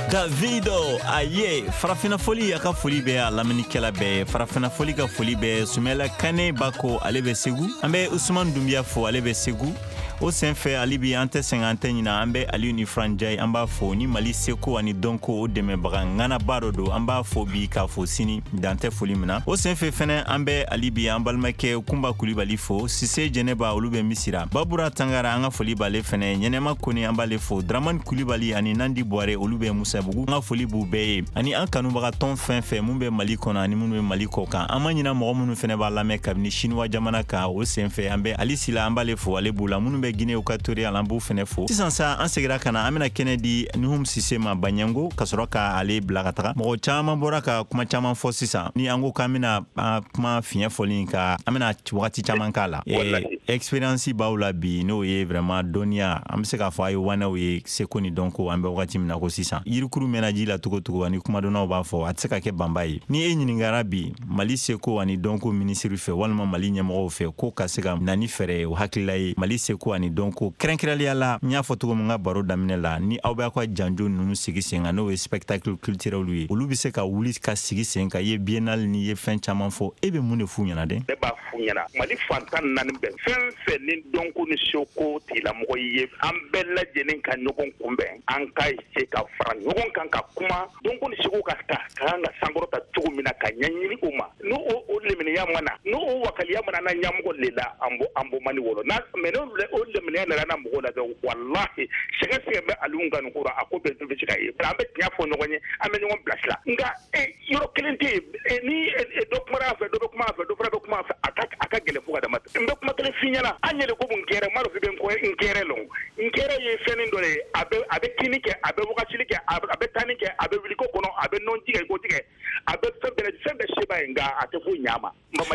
Davido aye farafina foli aka foli be a laminikɛla bɛɛ farafina foli ka foli bɛ Sumela Kane Bako ale bɛ Segu an bɛ Usman Dumbiya fo ale bɛ Segu o senfɛ ali bi an tɛ sɛgɛn an tɛ ɲina an bɛ Aliyu ni Franjai an b'a fo ni Mali seko ani dɔnko o dɛmɛbaga ŋanaba dɔ don an b'a fo bi k'a fo sini dan tɛ foli min na o senfɛ fɛnɛ an bɛ ali bi an balimakɛ Kumba Kulibali fo Sise Jɛnɛba olu bɛ Misira Babura Tangara an ka foli b'ale fɛnɛ Ɲɛnɛma Kone an b'ale fo Dramani Kulibali ani Nandi Bɔre olu bɛ Musabugu an ka foli b'u bɛɛ ye ani an kanubaga tɔn fɛn fɛn mun bɛ Mali kɔnɔ ani mun bɛ Mali kɔ kan an ma ɲina mɔgɔ minnu fɛnɛ b'a lamɛn kabini Chinois jamana kan o senfɛ an bɛ Ali Sila an b'ale fo ale b'u la minnu bɛ Guinée Equatoriale an b'u fɛnɛ fo sisan sa an segira kana an bɛna kɛnɛ di Nuhum Sise ma Banyango ka sɔrɔ ka ale bila ka taga mɔgɔ caman bɔra ka kuma caman fɔ sisan ni an ko k'an bɛna kuma fiɲɛ fɔli ka an bɛna wagati caman k'a la expérience b'aw la bi n'o ye vraiment dɔnniya an bɛ se k'a fɔ a ye wanaw ye seko ni dɔnko an bɛ wagati min na ko sisan yirikuru mɛna ji la togo togo ani kumadɔnnaw b'a fɔ a tɛ se ka kɛ banba ye ni e ɲiningara bi Mali seko ani dɔnko minisiri fɛ walima Mali ɲɛmɔgɔw fɛ ko ka se ka na ni fɛɛrɛ o hakilila ye Mali seko ani dɔnko kɛrɛnkɛrɛnliya la n y'a fɔ togo min ka baro daminɛ la ni aw b'a ka janjo ninnu sigi sen kan n'o ye spectacle culturel ye olu bɛ se ka wuli ka sigi sen kan ye biennale ni ye fɛn caman fɔ e bɛ mun de f'u ɲɛna dɛ ne b'a f'u ɲɛna Mali fantan naani bɛɛ fɛn fɛn ni dɔnko ni seko tigilamɔgɔ ye an bɛɛ lajɛlen ka ɲɔgɔn kunbɛn an ka se ka fara ɲɔgɔn kan ka kuma dɔnko ni seko ka ta kan ka sankɔrɔta cogo min na ka ɲɛɲini o ma n'o o leminiya mana n'o o wakaliya mana na ɲamɔgɔ le la an bo mani wolo na mais n'o o leminiya nana na mɔgɔ la dɛ wallahi sɛgɛsɛgɛ bɛ Aliyu ka nin ko a ko bɛɛ bɛ se ka ye an bɛ tiɲɛ fɔ ɲɔgɔn ye an bɛ ɲɔgɔn bilasira nka yɔrɔ kelen tɛ yen ni dɔ kumara fɛ dɔ bɛ kuma fɛ dɔ fana bɛ kuma fɛ a ka gɛlɛn fo ka dama n bɛ kuma kelen f'i ɲɛna an yɛrɛ ko mun kɛra ma dɔ f'i bɛ n kɛra lɔ n kɛra ye fɛn nin dɔ de ye a bɛ kini kɛ a bɛ wagatili kɛ a bɛ tani kɛ a bɛ wuli ko kɔnɔ a bɛ nɔn tigɛ ko tigɛ a bɛ fɛn bɛɛ seba ye nka a tɛ foyi ɲ'a ma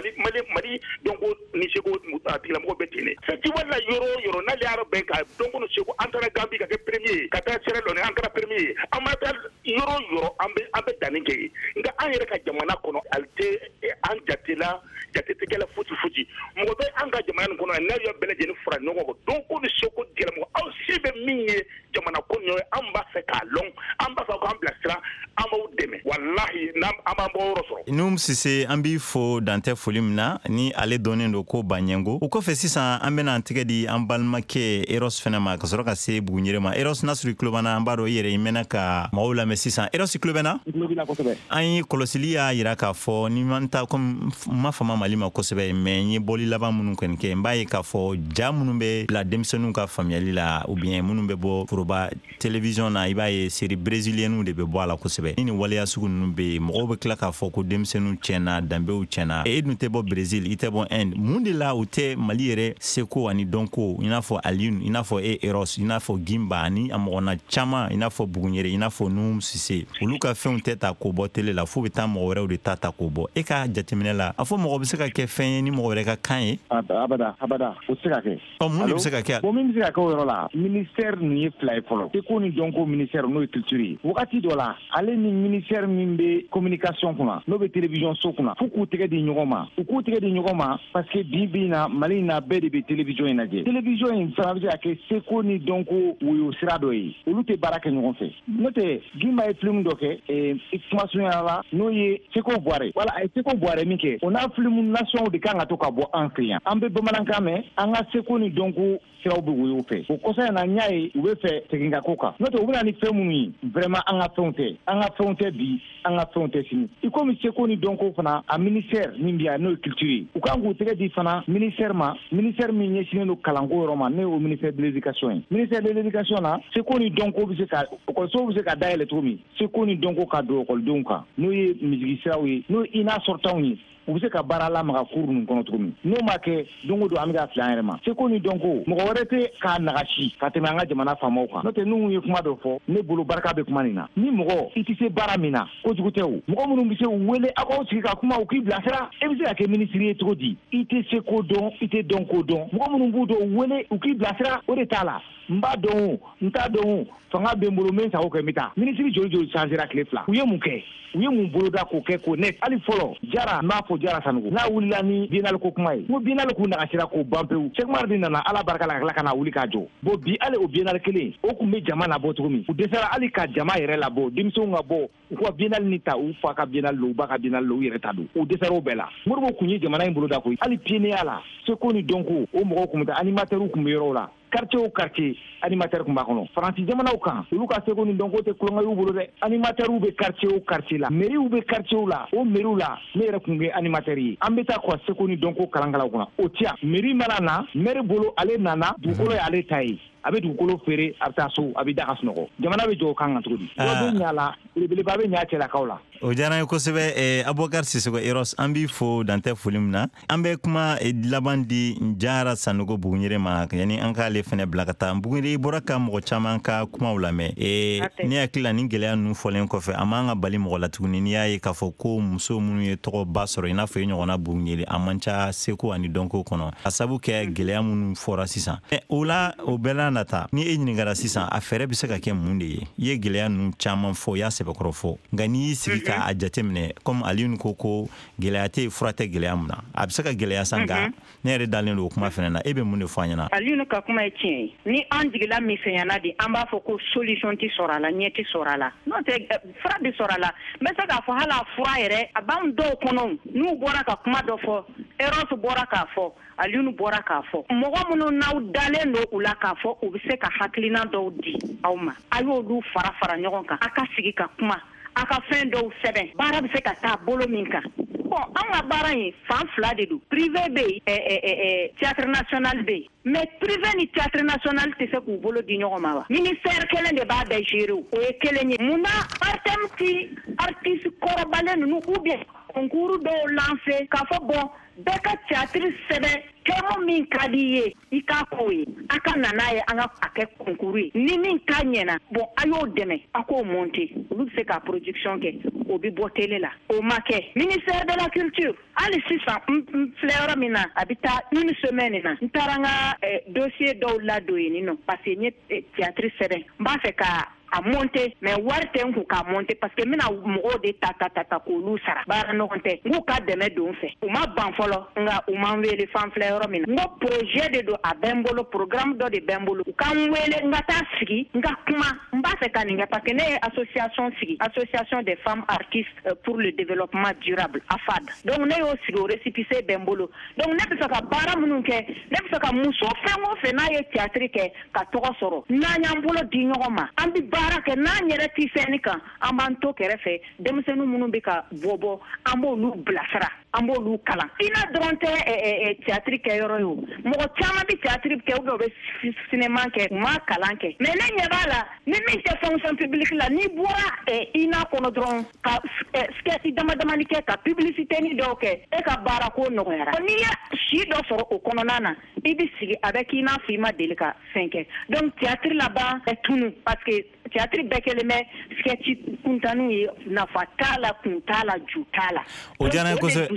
Mali dɔnko ni seko tigilamɔgɔ bɛ ten de festival la yɔrɔ o yɔrɔ n'ale y'a bɛn ka dɔnko ni seko an taara Gambi ka kɛ premier ka taa Sierra Leone an kɛra premier an ma taa yɔrɔ o yɔrɔ an bɛ danni kɛ nka an yɛrɛ ka jamana kɔnɔ ali tɛ an jate tɛ kɛla futi mɔgɔ bɛ an ka jamana nin kɔnɔ n'a y'a bɛɛ lajɛlen fara ɲɔgɔn kan dɔnko ni seko tigilamɔgɔ aw se bɛ min ye jamana ko ɲɔ ye an b'a fɛ k'a lɔn an b'a fɛ k'an bilasira an b'aw dɛmɛ wallahi an b'an bɔ yɔrɔ sɔrɔ Nuhum Sise an b'i fo dantɛ foli min na ni ale dɔnnen don ko Banyango o kɔfɛ sisan an bɛna an tɛgɛ di an balimakɛ Eros fɛnɛ ma ka sɔrɔ ka se Buguɲere ma Eros Nasiri Kulobana an b'a dɔn i yɛrɛ i mɛnna ka mɔgɔw lamɛn sisan Eros Kulobana an ye kɔlɔsili y'a yira k'a fɔ ni man ta comme ma fama Mali ma kosɛbɛ mais n ye bɔli laban minnu kɔni kɛ n b'a ye k'a fɔ ja minnu bɛ bila denmisɛnninw ka faamuyali la ou bien minnu bɛ bɔ foroba télévision na i b'a ye série brésilienne de bɛ bɔ a la kosɛbɛ ni waleya sugu ninnu bɛ yen mɔgɔw bɛ tila k'a fɔ ko denmisɛnninw tiɲɛna danbew tiɲɛna e dun tɛ bɔ Brésil i tɛ bɔ Inde mun de la u tɛ Mali yɛrɛ seko ani dɔnko i n'a fɔ Aliyu i n'a fɔ Eros i n'a fɔ Gimba ani a mɔgɔna caman i n'a fɔ Buguɲere i n'a fɔ Nuhum Sise olu ka fɛnw tɛ ta k'o bɔ télé la fo bɛ taa mɔgɔ wɛrɛw de ta k'o bɔ e ka jateminɛ la a fɔ mɔgɔ bɛ se ka kɛ fɛn ye ni mɔgɔ wɛrɛ ka kan ye abada o tɛ se ka kɛ mun de bɛ se ka kɛ bon min bɛ se ka kɛ o yɔrɔ la ministère nin ye fila ye fɔlɔ seko ni dɔnko ministère n'o ye culture ye wagati dɔ la ale ni ministère min bɛ communication kunna n'o bɛ télévision so kunna fo k'u tɛgɛ di ɲɔgɔn ma parce que bi na Mali in na bɛɛ de bɛ télévision in lajɛ télévision in fana bɛ se ka kɛ seko ni dɔnko woyo sira dɔ ye olu tɛ baara kɛ ɲɔgɔn fɛ n'o tɛ Gimba ye film dɔ kɛ kumasunya la n'o ye Seko Buware wala a ye Seko Buware min kɛ o n'a film nation de kan ka to ka bɔ an fɛ yan an bɛ bamanankan mɛn an ka seko ni dɔnko siraw bɛ woyo fɛ o kɔsɔn in na n y'a ye u bɛ fɛ segin ka ko kan n'o tɛ u bɛ na ni fɛn minnu ye vraiment an ka fɛnw tɛ bi an ka fɛnw tɛ sini i komi seko ni dɔnko fana a ministère min bɛ yan n'o ye culture ye u kan k'u tɛgɛ di fana ministère min ɲɛsinnen don kalanko yɔrɔ ma n'o ye o ministère de l'éducation ye ministère de l'éducation na seko ni dɔnko bɛ se ka ekɔlisow bɛ se ka dayɛlɛ cogo min seko ni dɔnko ka don ekɔlidenw kan n'o ye misigi siraw ye n'o ye INA sortanw ye u bɛ se ka baara lamaga cours ninnu kɔnɔ cogo min n'o ma kɛ don o don an bɛ ka fili an yɛrɛ ma seko ni dɔnko mɔgɔ wɛrɛ tɛ k'a nagasi ka tɛmɛ an ka jamana faamaw kan n'o tɛ n'u ye kuma dɔ fɔ ne bolo barika bɛ kuma nin na ni mɔgɔ i tɛ se baara min na kojugu tɛ o mɔgɔ minnu bɛ se u wele aw k'aw sigi ka kuma u k'i bilasira e bɛ se ka kɛ minisiri ye cogo di i tɛ seko dɔn i tɛ dɔnko dɔn mɔgɔ minnu b'u dɔn u wele u k'i bilasira o de t'a la n b'a dɔn o n t'a dɔn o fanga bɛ n bolo n bɛ n sago kɛ n bɛ taa minisiri joli changera tile fila u ye mun kɛ u ye mun boloda k'o kɛ k'o net hali fɔlɔ Jara n b'a fɔ fo Jara Sanogo n'a wulila ni biennale ko kuma ye ko biennale ko nagasira ko banpewu Cheikh Umar din nana ala barika la kala kana wuli ka jɔ bon bi ale o biennale kelen o kun bɛ jama labɔ cogo min u dɛsɛra hali ka jama yɛrɛ labɔ denmisɛnw ka bɔ u ka biennale ni ta u fa ka biennale lo u ba ka biennale lo u yɛrɛ ta don u dɛsɛra o bɛɛ la Modibo kun ye jamana in boloda koyi hali piennea la seko ni dɔnko o mɔgɔw kun bɛ taa animateurs kun bɛ yɔrɔw la quartier o quartier animateur kun b'a kɔnɔ Faransi jamanaw kan olu ka seko ni dɔnko tɛ kulonkɛ y'u bolo dɛ animateurs bɛ quartier o quartier la mairies bɛ quartier la o mairies la ne yɛrɛ kun bɛ animateur ye an bɛ taa kɔ seko ni dɔnko kalankalaw kunna o tiɲa mairie mana na maire bolo ale nana dugukolo ye ale ta ye a bɛ dugukolo feere a bɛ taa so a bɛ da ka sunɔgɔ jamana bɛ jɔ o kan kan cogo di o bɛ ɲa la belebeleba bɛ ɲa cɛlakaw la o diyara n ye kosɛbɛ Abubakar Sisoko Eros an b'i fo dan tɛ foli min na an bɛ kuma laban di Jara Sanogo Buguri ma yani an k'ale fɛnɛ bila ka taa Buguri bɔra ka mɔgɔ caman ka kumaw lamɛn ne hakili la ni gɛlɛya ninnu fɔlen kɔfɛ a man ka bali mɔgɔ la tuguni n'i y'a ye k'a fɔ ko muso minnu ye tɔgɔba sɔrɔ i n'a fɔ i ɲɔgɔnna Buguri a man ca seko ani dɔnko kɔnɔ a sabu kɛ gɛlɛya minnu fɔra sisan o la o bɛɛ la nata ni e ɲininkara sisan a fɛɛrɛ bɛ se ka kɛ mun de ye i ye gɛlɛya ninnu caman fɔ i y'a sɛbɛkɔrɔ fɔ nka n'i y'i sigi k'a jateminɛ comme Aliyu ko gɛlɛya tɛ fura tɛ gɛlɛya mun na a bɛ se ka gɛlɛya san nka ne yɛrɛ dalen don o kuma fɛnɛ na e bɛ mun de fɔ an ɲɛna Aliyu ka kuma ye tiɲɛ ye ni an jigila misɛnyana de an b'a fɔ ko solution tɛ sɔrɔ a la ɲɛ tɛ sɔrɔ a la n'o tɛ fura bɛ sɔrɔ a la n bɛ se k'a fɔ hali a fura yɛrɛ a b'an dɔw kɔnɔ n'u bɔra ka kuma dɔ fɔ Eros bɔra k'a fɔ Aliyu bɔra k'a fɔ mɔgɔ minnu n'aw dalen don u la k'a fɔ u bɛ se ka hakilina dɔw di aw ma a y'olu fara fara ɲɔgɔn kan a ka sigi ka kuma a ka fɛn dɔw sɛbɛn baara bɛ se ka taa bolo min kan bon an ka baara in fan fila de don privé bɛ yen théâtre national bɛ yen mais privé ni théâtre national tɛ se k'u bolo di ɲɔgɔn ma wa ministère kelen de b'a bɛɛ gérer o ye kelen ye mun na Artem ti artiste kɔrɔbalen ninnu ou bien concours dɔw lancer k'a fɔ bon bɛɛ ka théâtre sɛbɛn thème min ka di ye i k'a k'o ye a ka na n'a ye an ka a kɛ concours ye ni min ka ɲɛna bon a y'o dɛmɛ a k'o monter olu bɛ se ka production kɛ o bɛ bɔ télé la o ma kɛ ministère de la culture hali sisan n filɛ yɔrɔ min na a bɛ taa une semaine na n taara n ka dossier dɔw ladon yen nin nɔ parce que n ye théâtre sɛbɛn n b'a fɛ ka a monter mais wari tɛ n kun k'a monter parce que n bɛna mɔgɔw de ta k'olu sara baara ɲɔgɔn tɛ n k'u ka dɛmɛ don n fɛ u ma ban fɔlɔ nka u m'an wele fan filɛ yɔrɔ min na n ko projet de don a bɛ n bolo programme dɔ de bɛ n bolo u ka n wele n ka taa sigi n ka kuma n b'a fɛ ka nin kɛ parce que ne ye association sigi association des femmes artistes pour le développement durable AFAD donc ne y'o sigi o récépissé bɛ n bolo donc ne bɛ fɛ ka baara minnu kɛ ne bɛ fɛ ka muso fɛn o fɛn n'a ye théâtre kɛ ka tɔgɔ sɔrɔ n'an y'an bolo di ɲɔgɔn ma an bɛ baara kɛ n'an yɛrɛ tɛ fɛn kan an b'an to kɛrɛfɛ denmisɛnnin minnu bɛ ka bɔ an b'olu bilasira an b'olu kalan ina dɔrɔn tɛ théâtre kɛ yɔrɔ ye o mɔgɔ caman bɛ théâtre kɛ ou bien u bɛ cinéma kɛ u ma kalan kɛ mais ne ɲɛ b'a la ni min tɛ fonction publique la n'i bɔra ina kɔnɔ dɔrɔn ka sketch dama damani kɛ ka publicité ni dɔw kɛ e ka baara ko nɔgɔyara n'i ye si dɔ sɔrɔ o kɔnɔna na i bɛ sigi a bɛ k'i n'a fɔ i ma deli ka fɛn kɛ donc théâtre laban est tunu parce que théâtre bɛɛ kelen bɛ sketch kuntanu ye nafa t'a la kun t'a la ju t'a la o diyara n ye kosɛbɛ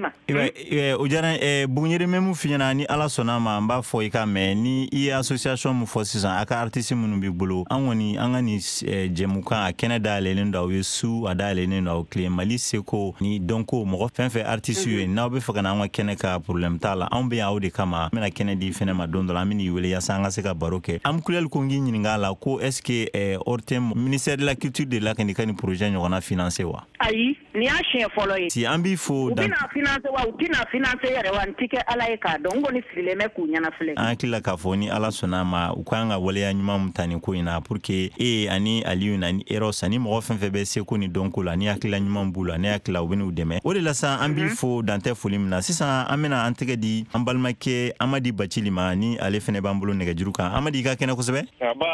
o diyara n Buguri mɛ mun f'i ɲɛna ni Ala sɔnna ma n b'a fɔ i ka mɛn ni i ye association mun fɔ sisan a ka artiste minnu b'i bolo an kɔni an ka nin jɛmukan a kɛnɛ dayɛlɛlen don aw ye su a dayɛlɛlen don aw tile Mali seko ni dɔnko mɔgɔ fɛn fɛn artiste ye n'aw bɛ fɛ ka na an ka kɛnɛ ka problème t'a la anw bɛ yan aw de kama an bɛna kɛnɛ di fɛnɛ ma don dɔ la an bɛ n'i wele yaasa an ka se ka baro kɛ am kulɛli ko n k'i ɲininka a la ko est ce que Ortem ministère de la culture de la ka nin projet ɲɔgɔnna financer wa ayi ni y'a siɲɛ fɔlɔ ye si an b'i fo u bɛna financer wa u tɛna financer yɛrɛ wa n tɛ kɛ Ala ye k'a dɔn n kɔni sigilen bɛ k'u ɲɛna filɛ an hakili la k'a fɔ ni Ala sɔnna ma u kan ka waleya ɲuman mun ta nin ko in na pour que ani Aliyu ani Eros ani mɔgɔ fɛn fɛn bɛ seko ni dɔnko la ni hakilila ɲuman b'u la ne hakili la u bɛ n'u dɛmɛ o de la sa an b'i fo dan tɛ foli min na sisan an bɛna an tɛgɛ di an balimakɛ Amadi Bacili ma ni ale fɛnɛ b'an bolo nɛgɛjuru kan Amadi i ka kɛnɛ kosɛbɛ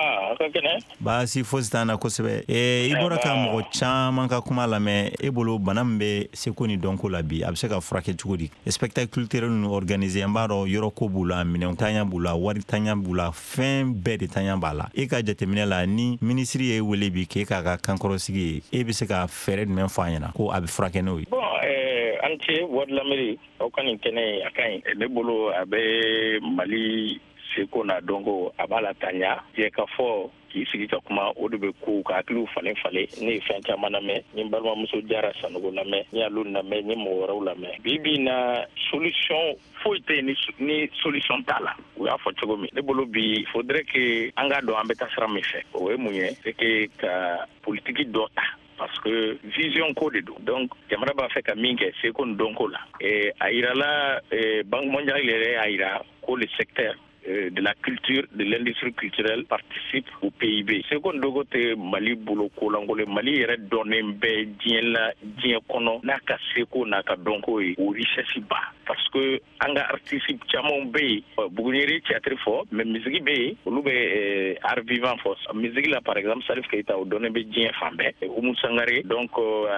baasi fosi t'an na kosɛbɛ i bɔra ka mɔgɔ caman ka kuma lamɛn e bolo bana min bɛ seko ni dɔnko la bi a bɛ se ka furakɛ cogo di spectacle culturel ninnu organiser an b'a dɔn yɔrɔ ko b'u la minɛn tanya b'u la wari tanya b'u la fɛn bɛɛ de tanya b'a la e ka jateminɛ la ni ministre ye wele bi k'e k'a ka kankɔrɔsigi ye e bɛ se ka fɛɛrɛ jumɛn fɔ an ɲɛna ko a bɛ furakɛ n'o ye an ce wari lamɛri aw ka nin kɛnɛ a ka ɲi ne bolo a bɛ Mali seko na dongo abala tanya je ka fo ki sigi ka kuma o de be ko ka kilu falen ni fen chama na me ni balma muso jara sanugo na me ni alu na me ni mo wara la me bibi na solution foite ni solution tala o ya fo chogo mi de bolo bi faudrait que anga do ambeta sra me fe o e munye c'est que ka politique dota parce que vision ko de do donc jamara ba fe ka minge c'est qu'on donko la et aira la banque mondiale le aira ko le secteur de la culture, de l'industrie culturelle participe au PIB. Ce qu'on doit dire, Mali bolo kolangole Mali est donné be dien kono naka seko naka donko o richesse ba parce que anga artiste chamon be buguniri théâtre fort mais musique be lube art vivant fort musique là par exemple Salif Keita o donné be dien fambe Oumou Sangaré donc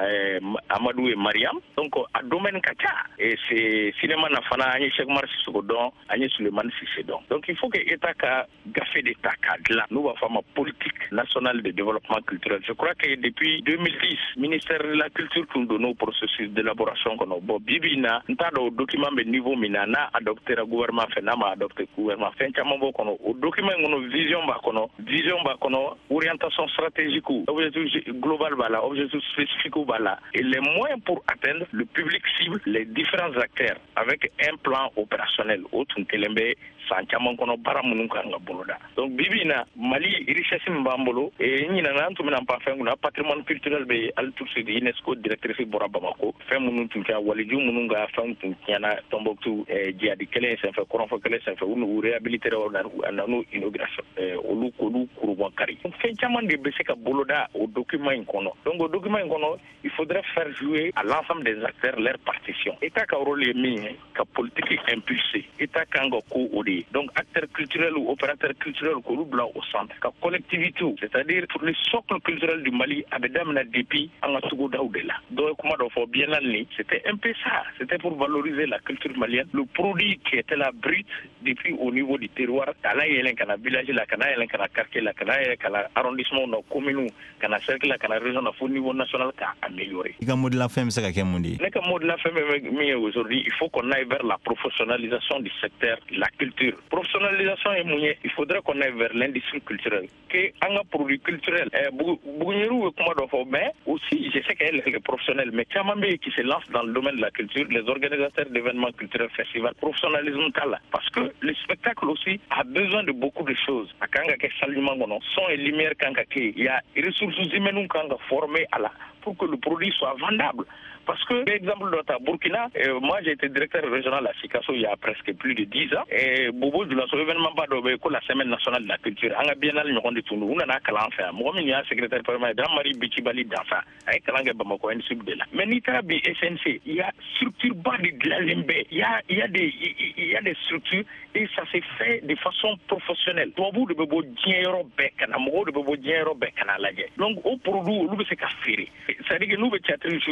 Amadou et Mariam donc à domaine kacha et c'est cinéma na fana Agné Cheikh Mar Sissoko don Agné Souleymane Cissé don. Donc il faut que l'État a fait des là. Nous avons fait une politique nationale de développement culturel. Je crois que depuis 2010, le ministère de la Culture nous donne au processus d'élaboration qu'on a. Bon, bibina, nous avons un document de niveau minana adopté le gouvernement fait, n'a adopté le gouvernement fait. Au document qu'on a vision orientation stratégique, objectif global bala, objectif spécifique bala, et les moyens pour atteindre le public cible, les différents acteurs avec un plan opérationnel. Autre Telembe, Sanchaman kono bara munun kanga boloda. Donc bibina Mali richesse mbambolo et ni na nantu mena pa fengu na patrimoine culturel be al tout ce UNESCO directrice Bora Bamako fe munun tunka waliju munun ga fengu tunyana Tombouctou diadi kelen sen fe koron fe kelen sen fe unu réhabiliter na no inauguration olu kurubon kari. Donc fe chaman de beseka boloda au document inkono. Donc au document inkono il faudrait faire jouer à l'ensemble des acteurs leur partition. État ka rôle mi ka politique impulsée. État kango ko odi. Donc acteurs culturels ou opérateurs culturels qu'on blanc au centre, la collectivité, c'est-à-dire pour le socle culturel du Mali, avec Damna Dépi, en Atogo Daoudela. Donc comment il faut bien l'année, c'était un peu ça, c'était pour valoriser la culture malienne, le produit qui était la brute depuis au niveau du terroir, Kala Yelen, Kana village, la Kana Yelen, Kana quartier, la Kana arrondissement, nos communes, Kana cercle, la Kana région, au niveau national, qu'a amélioré. Il y a un mot de la femme, c'est qu'un mot de la femme, mais aujourd'hui, il faut qu'on aille vers la professionnalisation du secteur, la culture. Professionnalisation est mouillée, il faudrait qu'on aille vers l'industrie culturelle. Que un produit culturel, mais aussi, je sais qu'elle est professionnelle, mais Kamambe qui se lance dans le domaine de la culture, les organisateurs d'événements culturels, festivals, professionnalisme parce que le spectacle aussi a besoin de beaucoup de choses. À Kanga Saluman, son et lumière Kanga, il y a des ressources humaines Kanga formées à la pour que le produit soit vendable. Parce que, par exemple, dans Burkina, moi j'ai été directeur régional à Sikasso il y a presque plus de 10 ans. Et Bobo de l'événement la Semaine nationale de la culture. On a bien allé nous rendre tout nous. On a un calan. Moi, il y a un secrétaire permanent, Jean-Marie Bichibali d'enfant. Avec Kalanga Bamako, un sub de là. Mais Nitabi SNC, il y a structure bas de la Limbe. Il y a des structures et ça s'est fait de façon professionnelle. Toi, vous devez vous dire Bekana, moi, de vous dire Bekana. Donc, au produit, nous, c'est qu'à faire. C'est-à-dire que nous, nous,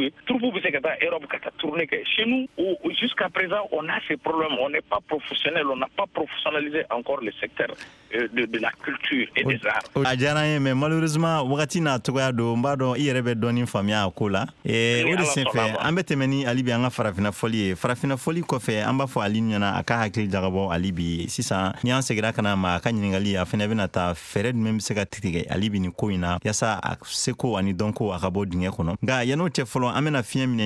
chez nous, jusqu'à présent, on a ces problèmes. On n'est pas professionnel, on n'a pas professionnalisé encore le secteur de la culture et des arts. Mais malheureusement, wakati na togoya do mbado irebe doni famia akola. Et odi senfe, ambete meni alibi anga farafina foli kofe amba fo alinyana aka hakili jagabo alibi sisa nyan segira kana ma kanyiningali afene benata fered même seka titige alibi ni koina yasa seko ani donko akabo dinge kono. Ga yano te folo amena fiemine.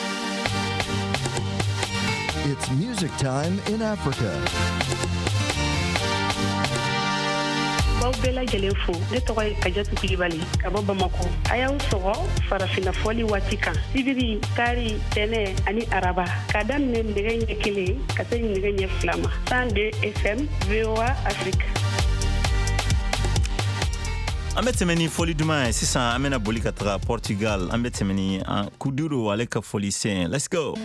It's music time in Africa. Bela Gelefo, ne tɔgɔ ye Kajatu Kulibali ka bɔ Bamako. A y'aw sɔgɔ farafina fɔli waati kan. Sibiri, kari, tɛnɛ ani araba. Ka daminɛ nɛgɛ ɲɛ 1 ka se nɛgɛ ɲɛ 2 ma. 102 FM VOA Afrique. Ambe temeni foli duma sisan amena boli ka taga Portugal. Ambe temeni kuduro ale ka foli sen. Let's go.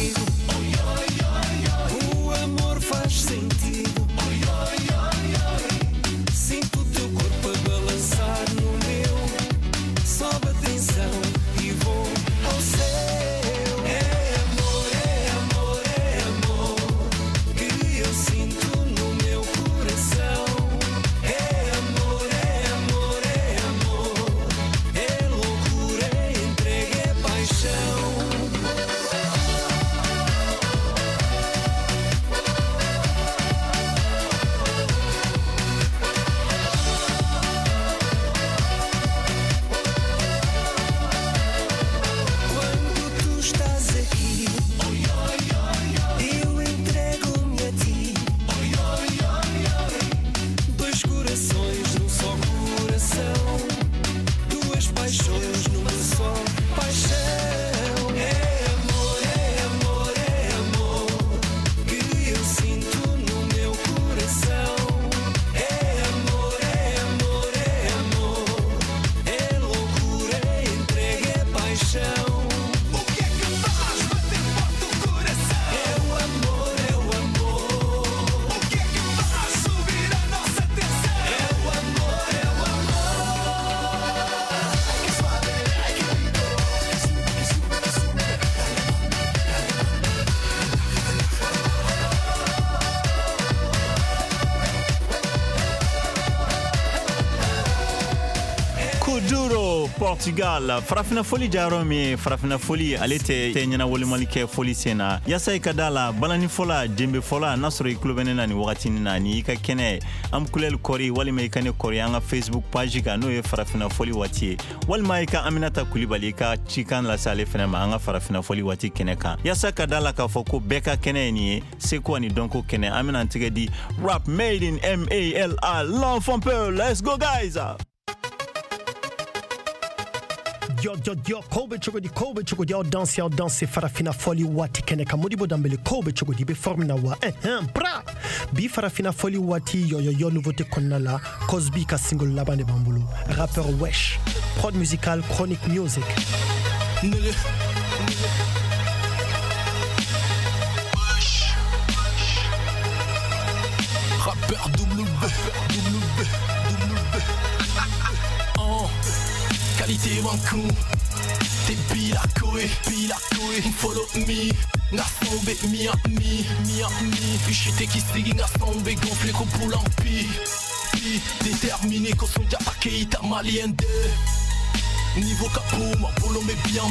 Faz sentido. Portugal farafina foli jaro mi farafina foli ale te ɲɛna walimali kɛ foli sen na yasa I ka da la balani fola jembe fola n'a sɔrɔ I kulo bɛ ne na ni wagati na ni I ka kɛnɛ am kulɛl kɔri walima I ka ne kɔri an ka Facebook page kan n'o ye farafina foli waati ye walima I ka Aminata Kulibali I ka cikan lase ale fɛnɛ ma an ka farafina foli waati kɛnɛ kan yasa ka da la k'a fɔ ko bɛɛ ka kɛnɛ ye nin ye seko ani dɔnko kɛnɛ an bɛna tigɛ di rap made in MALA l'enfant peur let's go guys. Yo, Kobe Chogodi, yo danse, farafina foli wati keneka modibo dambele Kobe Chogodi, be formina wa, bra! Bi farafina foli wati, yo, nouveauté konnala, Cosby ka single labane bambulu, rappeur Wesh, prod musical Chronic Music. Rappeur WB. Qualité Wankou, t'es bilakoé, follow me, Nasombe, Miami, Fichité qui signe, Nasombe, gonflé comme pour l'empire, déterminé, qu'on sont déjà paquets, t'as malien de niveau capot, ma bolo, mais bien,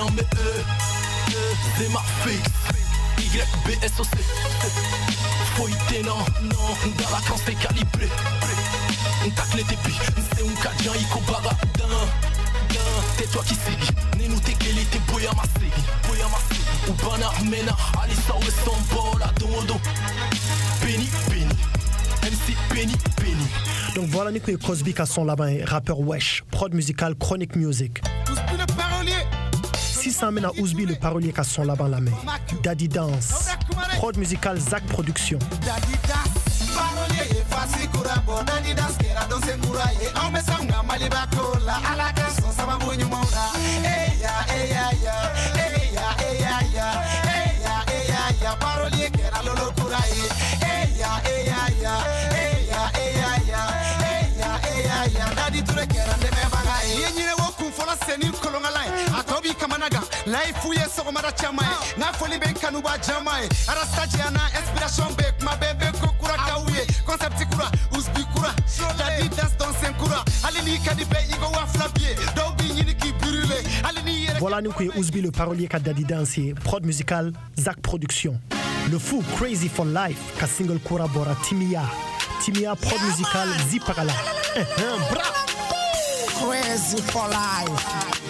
c'est ma fixe, YBSOC, faut y tenir, non, dans la canne c'est calibré, tacle les débits, c'est un cadjan, il compara c'est toi qui sais, Nénou t'es qu'elle était boya massé, ou bana mena, Alissa ou son bol à dodo, Penny, MC Penny. Donc voilà Nico et Cosby qui sont là-bas, rappeur Wesh, prod musical Chronic Music. 600 mena Ouzbi le parolier qui sont là-bas la main. Daddy Dance, prod musical Zach Production. Daddy Dance, parolier, facile courabo, Daddy Dance, qui a dansé couraillé, on me sent un malibacola, à la canson, ça va bouillir mon rat. Parolier, qui a lolo couraillé, Daddy Touré, qui a de mes bagailles. Yénine wokum fola seni kolongalai, atobi kamanaga, life ouye soromara chamae, na foli ben kanuba jamae, arastajiana, inspiration bek, ma bébé kokura kaouye, concept kura, Ouzbi kura, Daddy Dance dans Senkura, alini kadibe, igo wa flabier, dobi yini ki brûlé, alini yere. Voilà nous qui Ouzbi le parolier qui a Daddy Dance, prod musical Zach Production. Le fou Crazy for Life, qui a single Korabora Timia, prod musical Zipagala. Bra! Crazy for Life.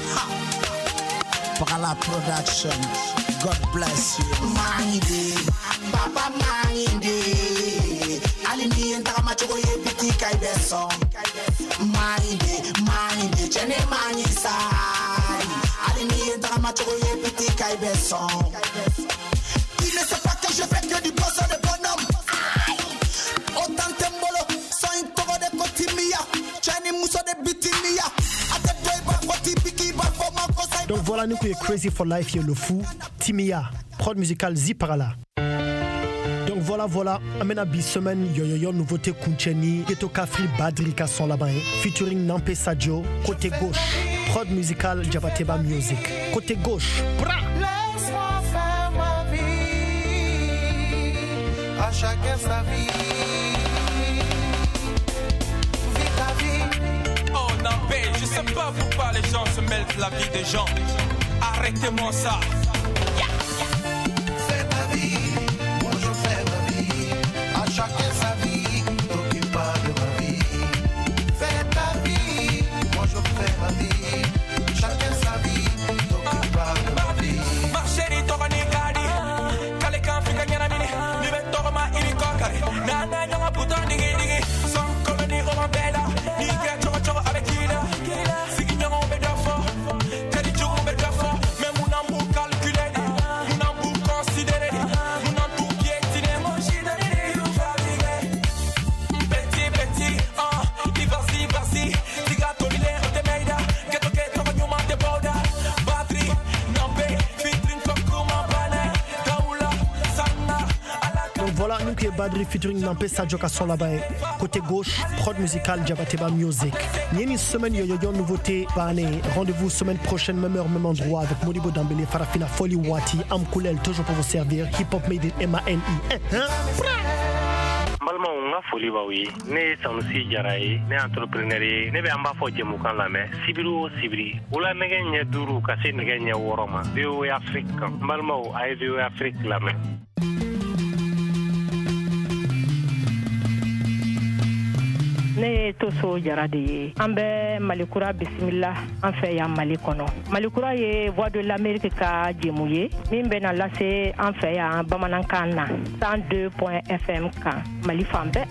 Pagala Production. God bless you. Mindé, Papa Mindé. Alini entama chogo ye biti kai beso. Mindé, chene mani sai. Alini entama chogo ye biti kai beso. Il ne sait pas que je fais que du boss de bonhomme. Autant tembolo, so in togo de kotimia. Chene muso de bitimia. Ate boy ba foti biki ba fo manko sai. Donc voilà nous qui est Crazy for Life, le fou Timia, prod musical Ziparala. Donc voilà, amena bi semaine yo nouveauté Kuncheni, Ghetto Kafri Badrika sont là-bas, featuring Nampe Sadio, côté gauche, prod musical Jabateba Music, côté gauche, bra! Laisse-moi faire ma vie, à chacun sa vie. Vis ta vie. Oh Nampe, je sais pas pourquoi les gens se mêlent de la vie des gens. Arrêtez-moi ça. Fais ta vie, moi je fais ma vie, à chacun sa vie, t'occupe pas de ma vie. Fais ta vie, moi je fais ma vie, chacun sa vie, t'occupe pas de ma vie. Marchéri togani gadi, kale kan fika nyana mini, libe togama ili kokari, nana nyama putan digi, son koloni roma bella, ni kya choco avec kila, sigi nyama bedafo, teli chou bedafo, mais mon amour calculé, mon amour considéré, mon amour piétiné, mon chidari, you fatigué, petit, vas-y, tiga tolile de meida, keto nyuma de boda, batterie, Nampe, featuring Kokuma Bane, Daoula, Sanna, Donc voilà nous qui est Badri featuring Nampe Sadio qui sont là-bas, côté gauche, prod musical Jabateba Music. Nieni semaine yo nouveauté, rendez-vous semaine prochaine, même heure, même endroit avec Modibo Dambele, Farafina Foli Wati, Amkoulel, toujours pour vous servir, hip hop made in MANI. Malma nga foli b'aw ye ne ye Sanusi Jara ye ne entrepreneur ye ne bɛ an b'a fɔ jɛmukan lamɛn sibiri o sibiri wula nɛgɛ ɲɛ 5 ka se nɛgɛ ɲɛ 6 ma VOA Afrique kan n balimaw a ye VOA Afrique lamɛn. Ne ye Toso Jara de ye an bɛ Malikura bisimila an fɛ yan Mali kɔnɔ. Malikura ye Voix de l'Amérique ka jɛmu ye min bɛna lase an fɛ yan bamanankan na 102.FM kan Mali fan bɛɛ.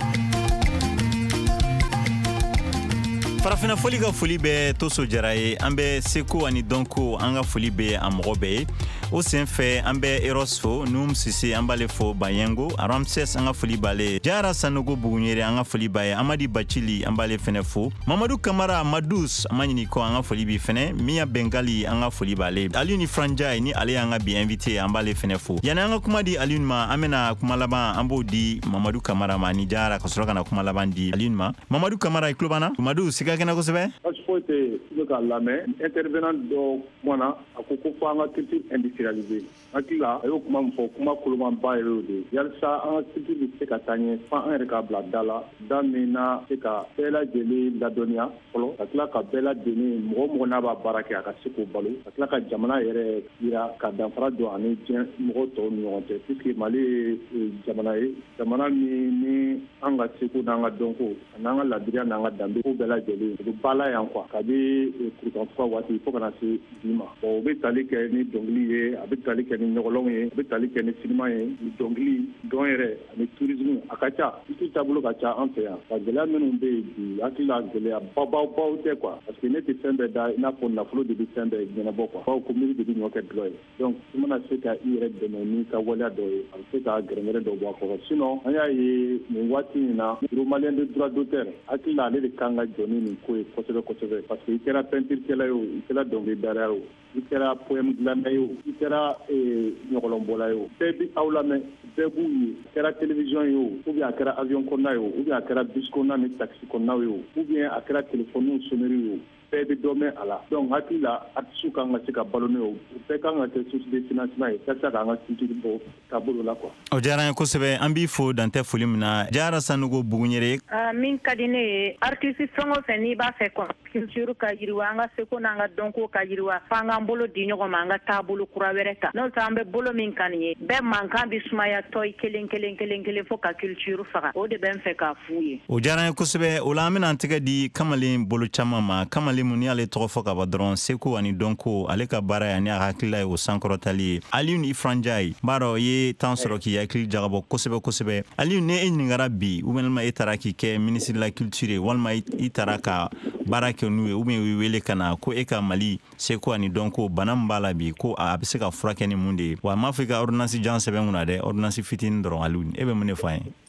Farafina foli ka foli bɛ Toso Jara ye an bɛ seko ani dɔnko an ka foli bɛ a mɔgɔ bɛɛ ye o sen fɛ an bɛ Eros fo Num Sise an b'ale fo Bayengo Ramses an ka foli b'ale Jara Sanogo Bugunyere an ka foli b'a ye Amadi Bachili an b'ale fɛnɛ fo Mamadou Kamara Madous an ma ɲini kɔ an ka foli b'i fɛnɛ Mia Bengali an ka foli b'ale Aliou ni Franjai ni ale y'an ka bi invité an b'ale fɛnɛ fo yani an ka kuma di Aliou ma an bɛna kuma laban an b'o di Mamadou Kamara ma ni Jara ka sɔrɔ ka na kuma laban di Aliou ma Mamadou Kamara i tulo b'an na Mamadou siga kɛnɛ kosɛbɛ Paspote bɛ ka lamɛn intervenant dɔ kumana a ko fo an ka culture industrialisée hakili la a y'o kuma min fɔ kuma kolomanba yɛrɛ o de yalisa an ka culture bɛ se ka taa ɲɛ fo an yɛrɛ k'a bila da la da min na se ka bɛɛ lajɛlen ladɔnniya fɔlɔ ka tila ka bɛɛ lajɛlen mɔgɔ n'a b'a baara kɛ a ka se k'o balo ka tila ka jamana yɛrɛ yira ka danfara don ani diɲɛ mɔgɔ tɔw ni ɲɔgɔn cɛ puisque Mali ye jamana ye jamana min ni an ka seko n'an ka dɔnko n'an ka ladiriya n'an ka danbe ko bɛɛ lajɛlen u bɛ bala yan quoi kabi kurukanfuga waati fo ka na se bi ma o bɛ tali kɛ ni dɔnkili ye a bɛ tali kɛ ni ɲɔgɔlɔnw ye a bɛ tali kɛ ni sinima ye ni dɔnkili dɔn yɛrɛ ani tourisme a ka ca isi taabolo ka ca an fɛ yan ka gɛlɛya minnu bɛ yen bi hakili la gɛlɛya baw tɛ quoi parce que ne tɛ fɛn bɛɛ da i n'a fɔ nafolo de bɛ fɛn bɛɛ ɲɛnabɔ quoi bawo komini de bɛ ɲɔ kɛ dulɔ ye donc i mana se ka i yɛrɛ dɛmɛ n'i ka waleya dɔ ye a bɛ se ka gɛrɛngɛrɛ dɔ bɔ a kɔrɔ sinon an y'a ye nin waati in na bureau malien de droit d'auteur hakili la ale de kan ka jɔ ni nin ko ye kosɛbɛ kosɛbɛ parce que i kɛra peinturekɛla ye o i kɛra dɔnkilidala ye o i kɛra poème dilanna ye o i kɛra ɲɔgɔlɔnbɔla ye o bɛɛ bi aw lamɛn bɛɛ b'u ye a kɛra télévision ye o ou bien a kɛra avion kɔnɔna ye o ou bien a kɛra bus kɔnɔna ni taxi kɔnɔnaw ye o ou bien a kɛra téléphone sonnerie ye o bɛɛ bɛ dɔ mɛn a la donc hakili la artiste kan ka se ka balo ne o bɛɛ kan ka kɛ source de financement ye walasa k'an ka culture bɔ taabolo la quoi. O diyara n ye kosɛbɛ an b'i fo dantɛ foli min na Jara Sanogo Bugunyere. Min ka di ne ye artiste fɛn o fɛn n'i b'a fɛ quoi culture ka yiriwa an ka seko n'an ka dɔnko ka yiriwa f'an k'an bolo di ɲɔgɔn ma an ka taabolo kura wɛrɛ ta n'o tɛ an bɛ bolo min kan nin ye bɛɛ mankan bɛ sumaya tɔyi kelen kelen fo ka culture faga o de bɛ n fɛ k'a f'u ye. O diyara n ye kosɛbɛ o la an bɛna an tɛgɛ di kamalen bolo caman ma kamalen mun ni ale tɔgɔ fɔ ka bɔ dɔrɔn seko ani dɔnko ale ka baara ye ani a hakilila ye o sankɔrɔtali ye Aliou ni Franjai b'a dɔn ye temps sɔrɔ k'i hakili jagabɔ kosɛbɛ Aliou ne e ɲininkara bi ou bien e taara k'i kɛ ministre de la culture ye walima i taara ka baara kɛ n'u ye ou bien u wele ka na ko e ka Mali seko ani dɔnko bana min b'a la bi ko a bɛ se ka furakɛ ni mun de ye wa m'a fɔ i ka ordonnance jan sɛbɛn kunna dɛ ordonnance fitinin dɔrɔn Aliou e bɛ mun de fɔ an ye.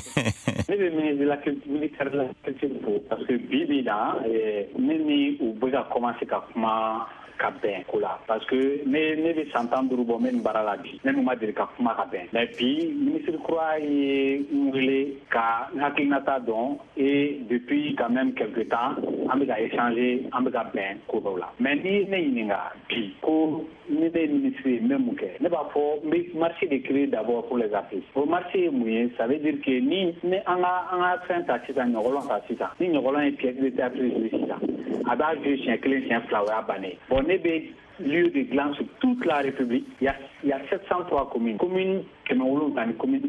Ne bɛ ministre de la culture fo parce que bi bi na ne ni u bɛ ka commencer ka kuma ka bɛn ko la parce que ne bɛ san 15 bɔ n bɛ nin baara la bi ne n'u ma deli ka kuma ka bɛn mais bi ministre kura ye n wele ka n hakilinata dɔn et depuis quand même quelque temps an bɛ ka échanger an bɛ ka bɛn ko dɔw la mais ni ne ɲininka bi ko ni ne ye ministre ye n bɛ mun kɛ ne b'a fɔ n bɛ marché de créer d'abord pour les artistes o marché ye mun ye ça veut dire que ni an ka fɛn ta sisan ɲɔgɔlɔn ta sisan ni ɲɔgɔlɔn ye pièce de théâtre jouer sisan a b'a jouer siɲɛ kelen siɲɛ fila o y'a bannen bon ne bɛ lieu de glans sur toute la République. Il y a 703 communes. Communes qui m'ont dans les communes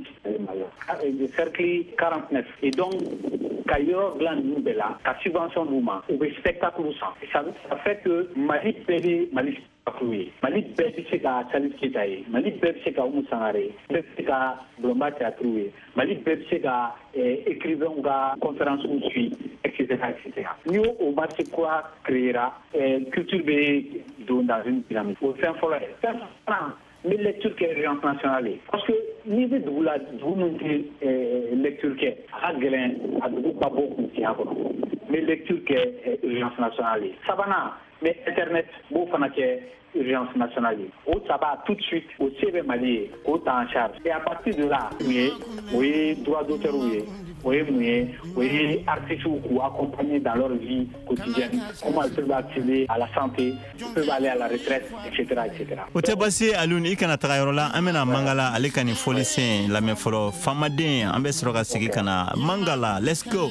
de cercle 49. Et donc, quand il y a gland nouvelle, quand subvention nous manque, ou spectacle nous sent. Ça fait que Mali payé, Mali Mali bɛɛ se ka Salif Keita ye Mali bɛɛ se ka Oumou Sangaré bɛɛ se ka Blomba Théâtre ye Mali bɛɛ se ka écrivain ka conférence suit etc. Ni o marché kura créera culture bɛ don dans une dynamique o fɛn fɔlɔ ye fɛn filanan n bɛ lecture kɛ urgence nationale ye parce que n'i bɛ dugu la dugu min tɛ lecture kɛ a ka gɛlɛn a dugu ka bɔ kunfiya kɔnɔ n bɛ lecture kɛ urgence nationale ye sabanan mais internet b'o fana kɛ urgence nationale. Ça va tout de suite au CV Mali, au temps en charge. Et à partir de là, oui, droit d'auteur, oui, artistes ou accompagnés dans leur vie quotidienne, comment ils peuvent accéder à la santé, ils peuvent aller à la retraite, etc. O tɛ basi Alioune I kana taga yɔrɔ la an bɛna Mangala ale ka nin fɔlisen lamɛn fɔlɔ Famaden an bɛ sɔrɔ ka sigi ka na Mangala let's go.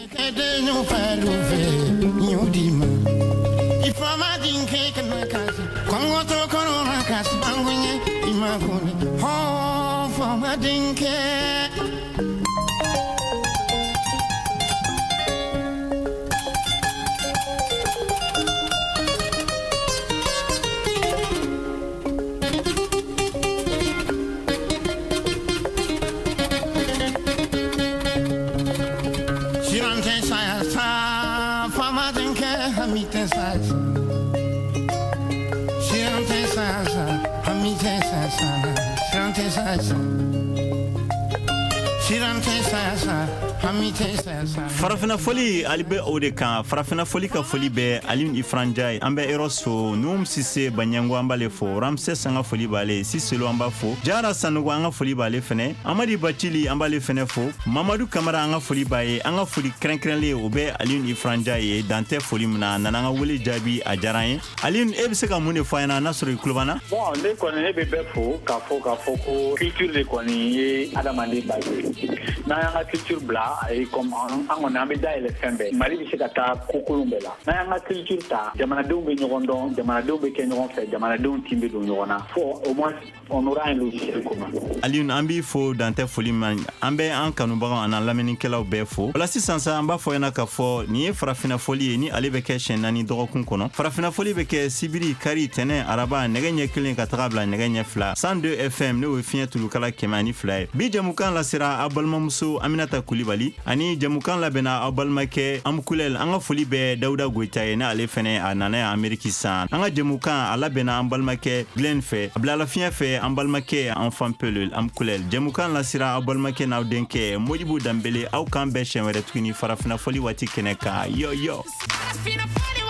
Farafina foli ali bɛ o de kan farafina foli ka foli bɛ Alioune Ifranjaye an bɛ Eros fo Num Sise Banyango an b'ale fo Ramses an ka foli b'ale Siselo an b'a fo Jara Sanogo an ka foli b'ale fɛnɛ Amadi Bacili an b'ale fɛnɛ fo Mamadou Kamara an ka foli b'a ye an ka foli kɛrɛnkɛrɛnlen o bɛ Alioune Ifranjaye ye dan tɛ foli min na nana an ka wele jaabi a diyara an ye Alioune e bɛ se ka mun de fɔ an ɲɛna n'a sɔrɔ I tulo b'an na. Bon ne kɔni ne bɛ bɛɛ fo k'a fɔ ko culture de kɔni ye adamaden base n'an y'an ka culture bila comme an kɔni an bɛ dayɛlɛ fɛn bɛɛ Mali bɛ se ka taa kokolon bɛɛ la n'an y'an ka culture ta jamanadenw bɛ ɲɔgɔn dɔn jamanadenw bɛ kɛ ɲɔgɔn fɛ jamanadenw tin bɛ don ɲɔgɔn na fo au moins on aura un logiciel commun. Alioune an b'i fo dan tɛ foli man an bɛ an kanubagaw an'an lamɛnnikɛlaw bɛɛ fo o la sisan sa an b'a fɔ ɲɛna k'a fɔ nin ye farafina foli ye ni ale bɛ kɛ siɲɛ 4 dɔgɔkun kɔnɔ farafina foli bɛ kɛ sibiri kari tɛnɛ araba nɛgɛ ɲɛ 1 ka taga bila nɛgɛ ɲɛ 2 102 FM n'o ye fiɲɛ tulukala 102 ye bi jamukan lasera aw balimamuso Aminata Kulibali ani jamukan labɛnna aw balimakɛ Amkulɛl an ka foli bɛ Dawuda Goyita ye n'ale fɛnɛ a nana yan Ameriki san an ka jamukan a labɛnna an balimakɛ Glenn fɛ a bilala fiɲɛ fɛ an balimakɛ Enfant Pelul Amkulɛl jamukan lasera aw balimakɛ n'aw denkɛ Modibo Dambele aw kan bɛɛ siɲɛ wɛrɛ tuguni farafina foli waati kɛnɛ kan yo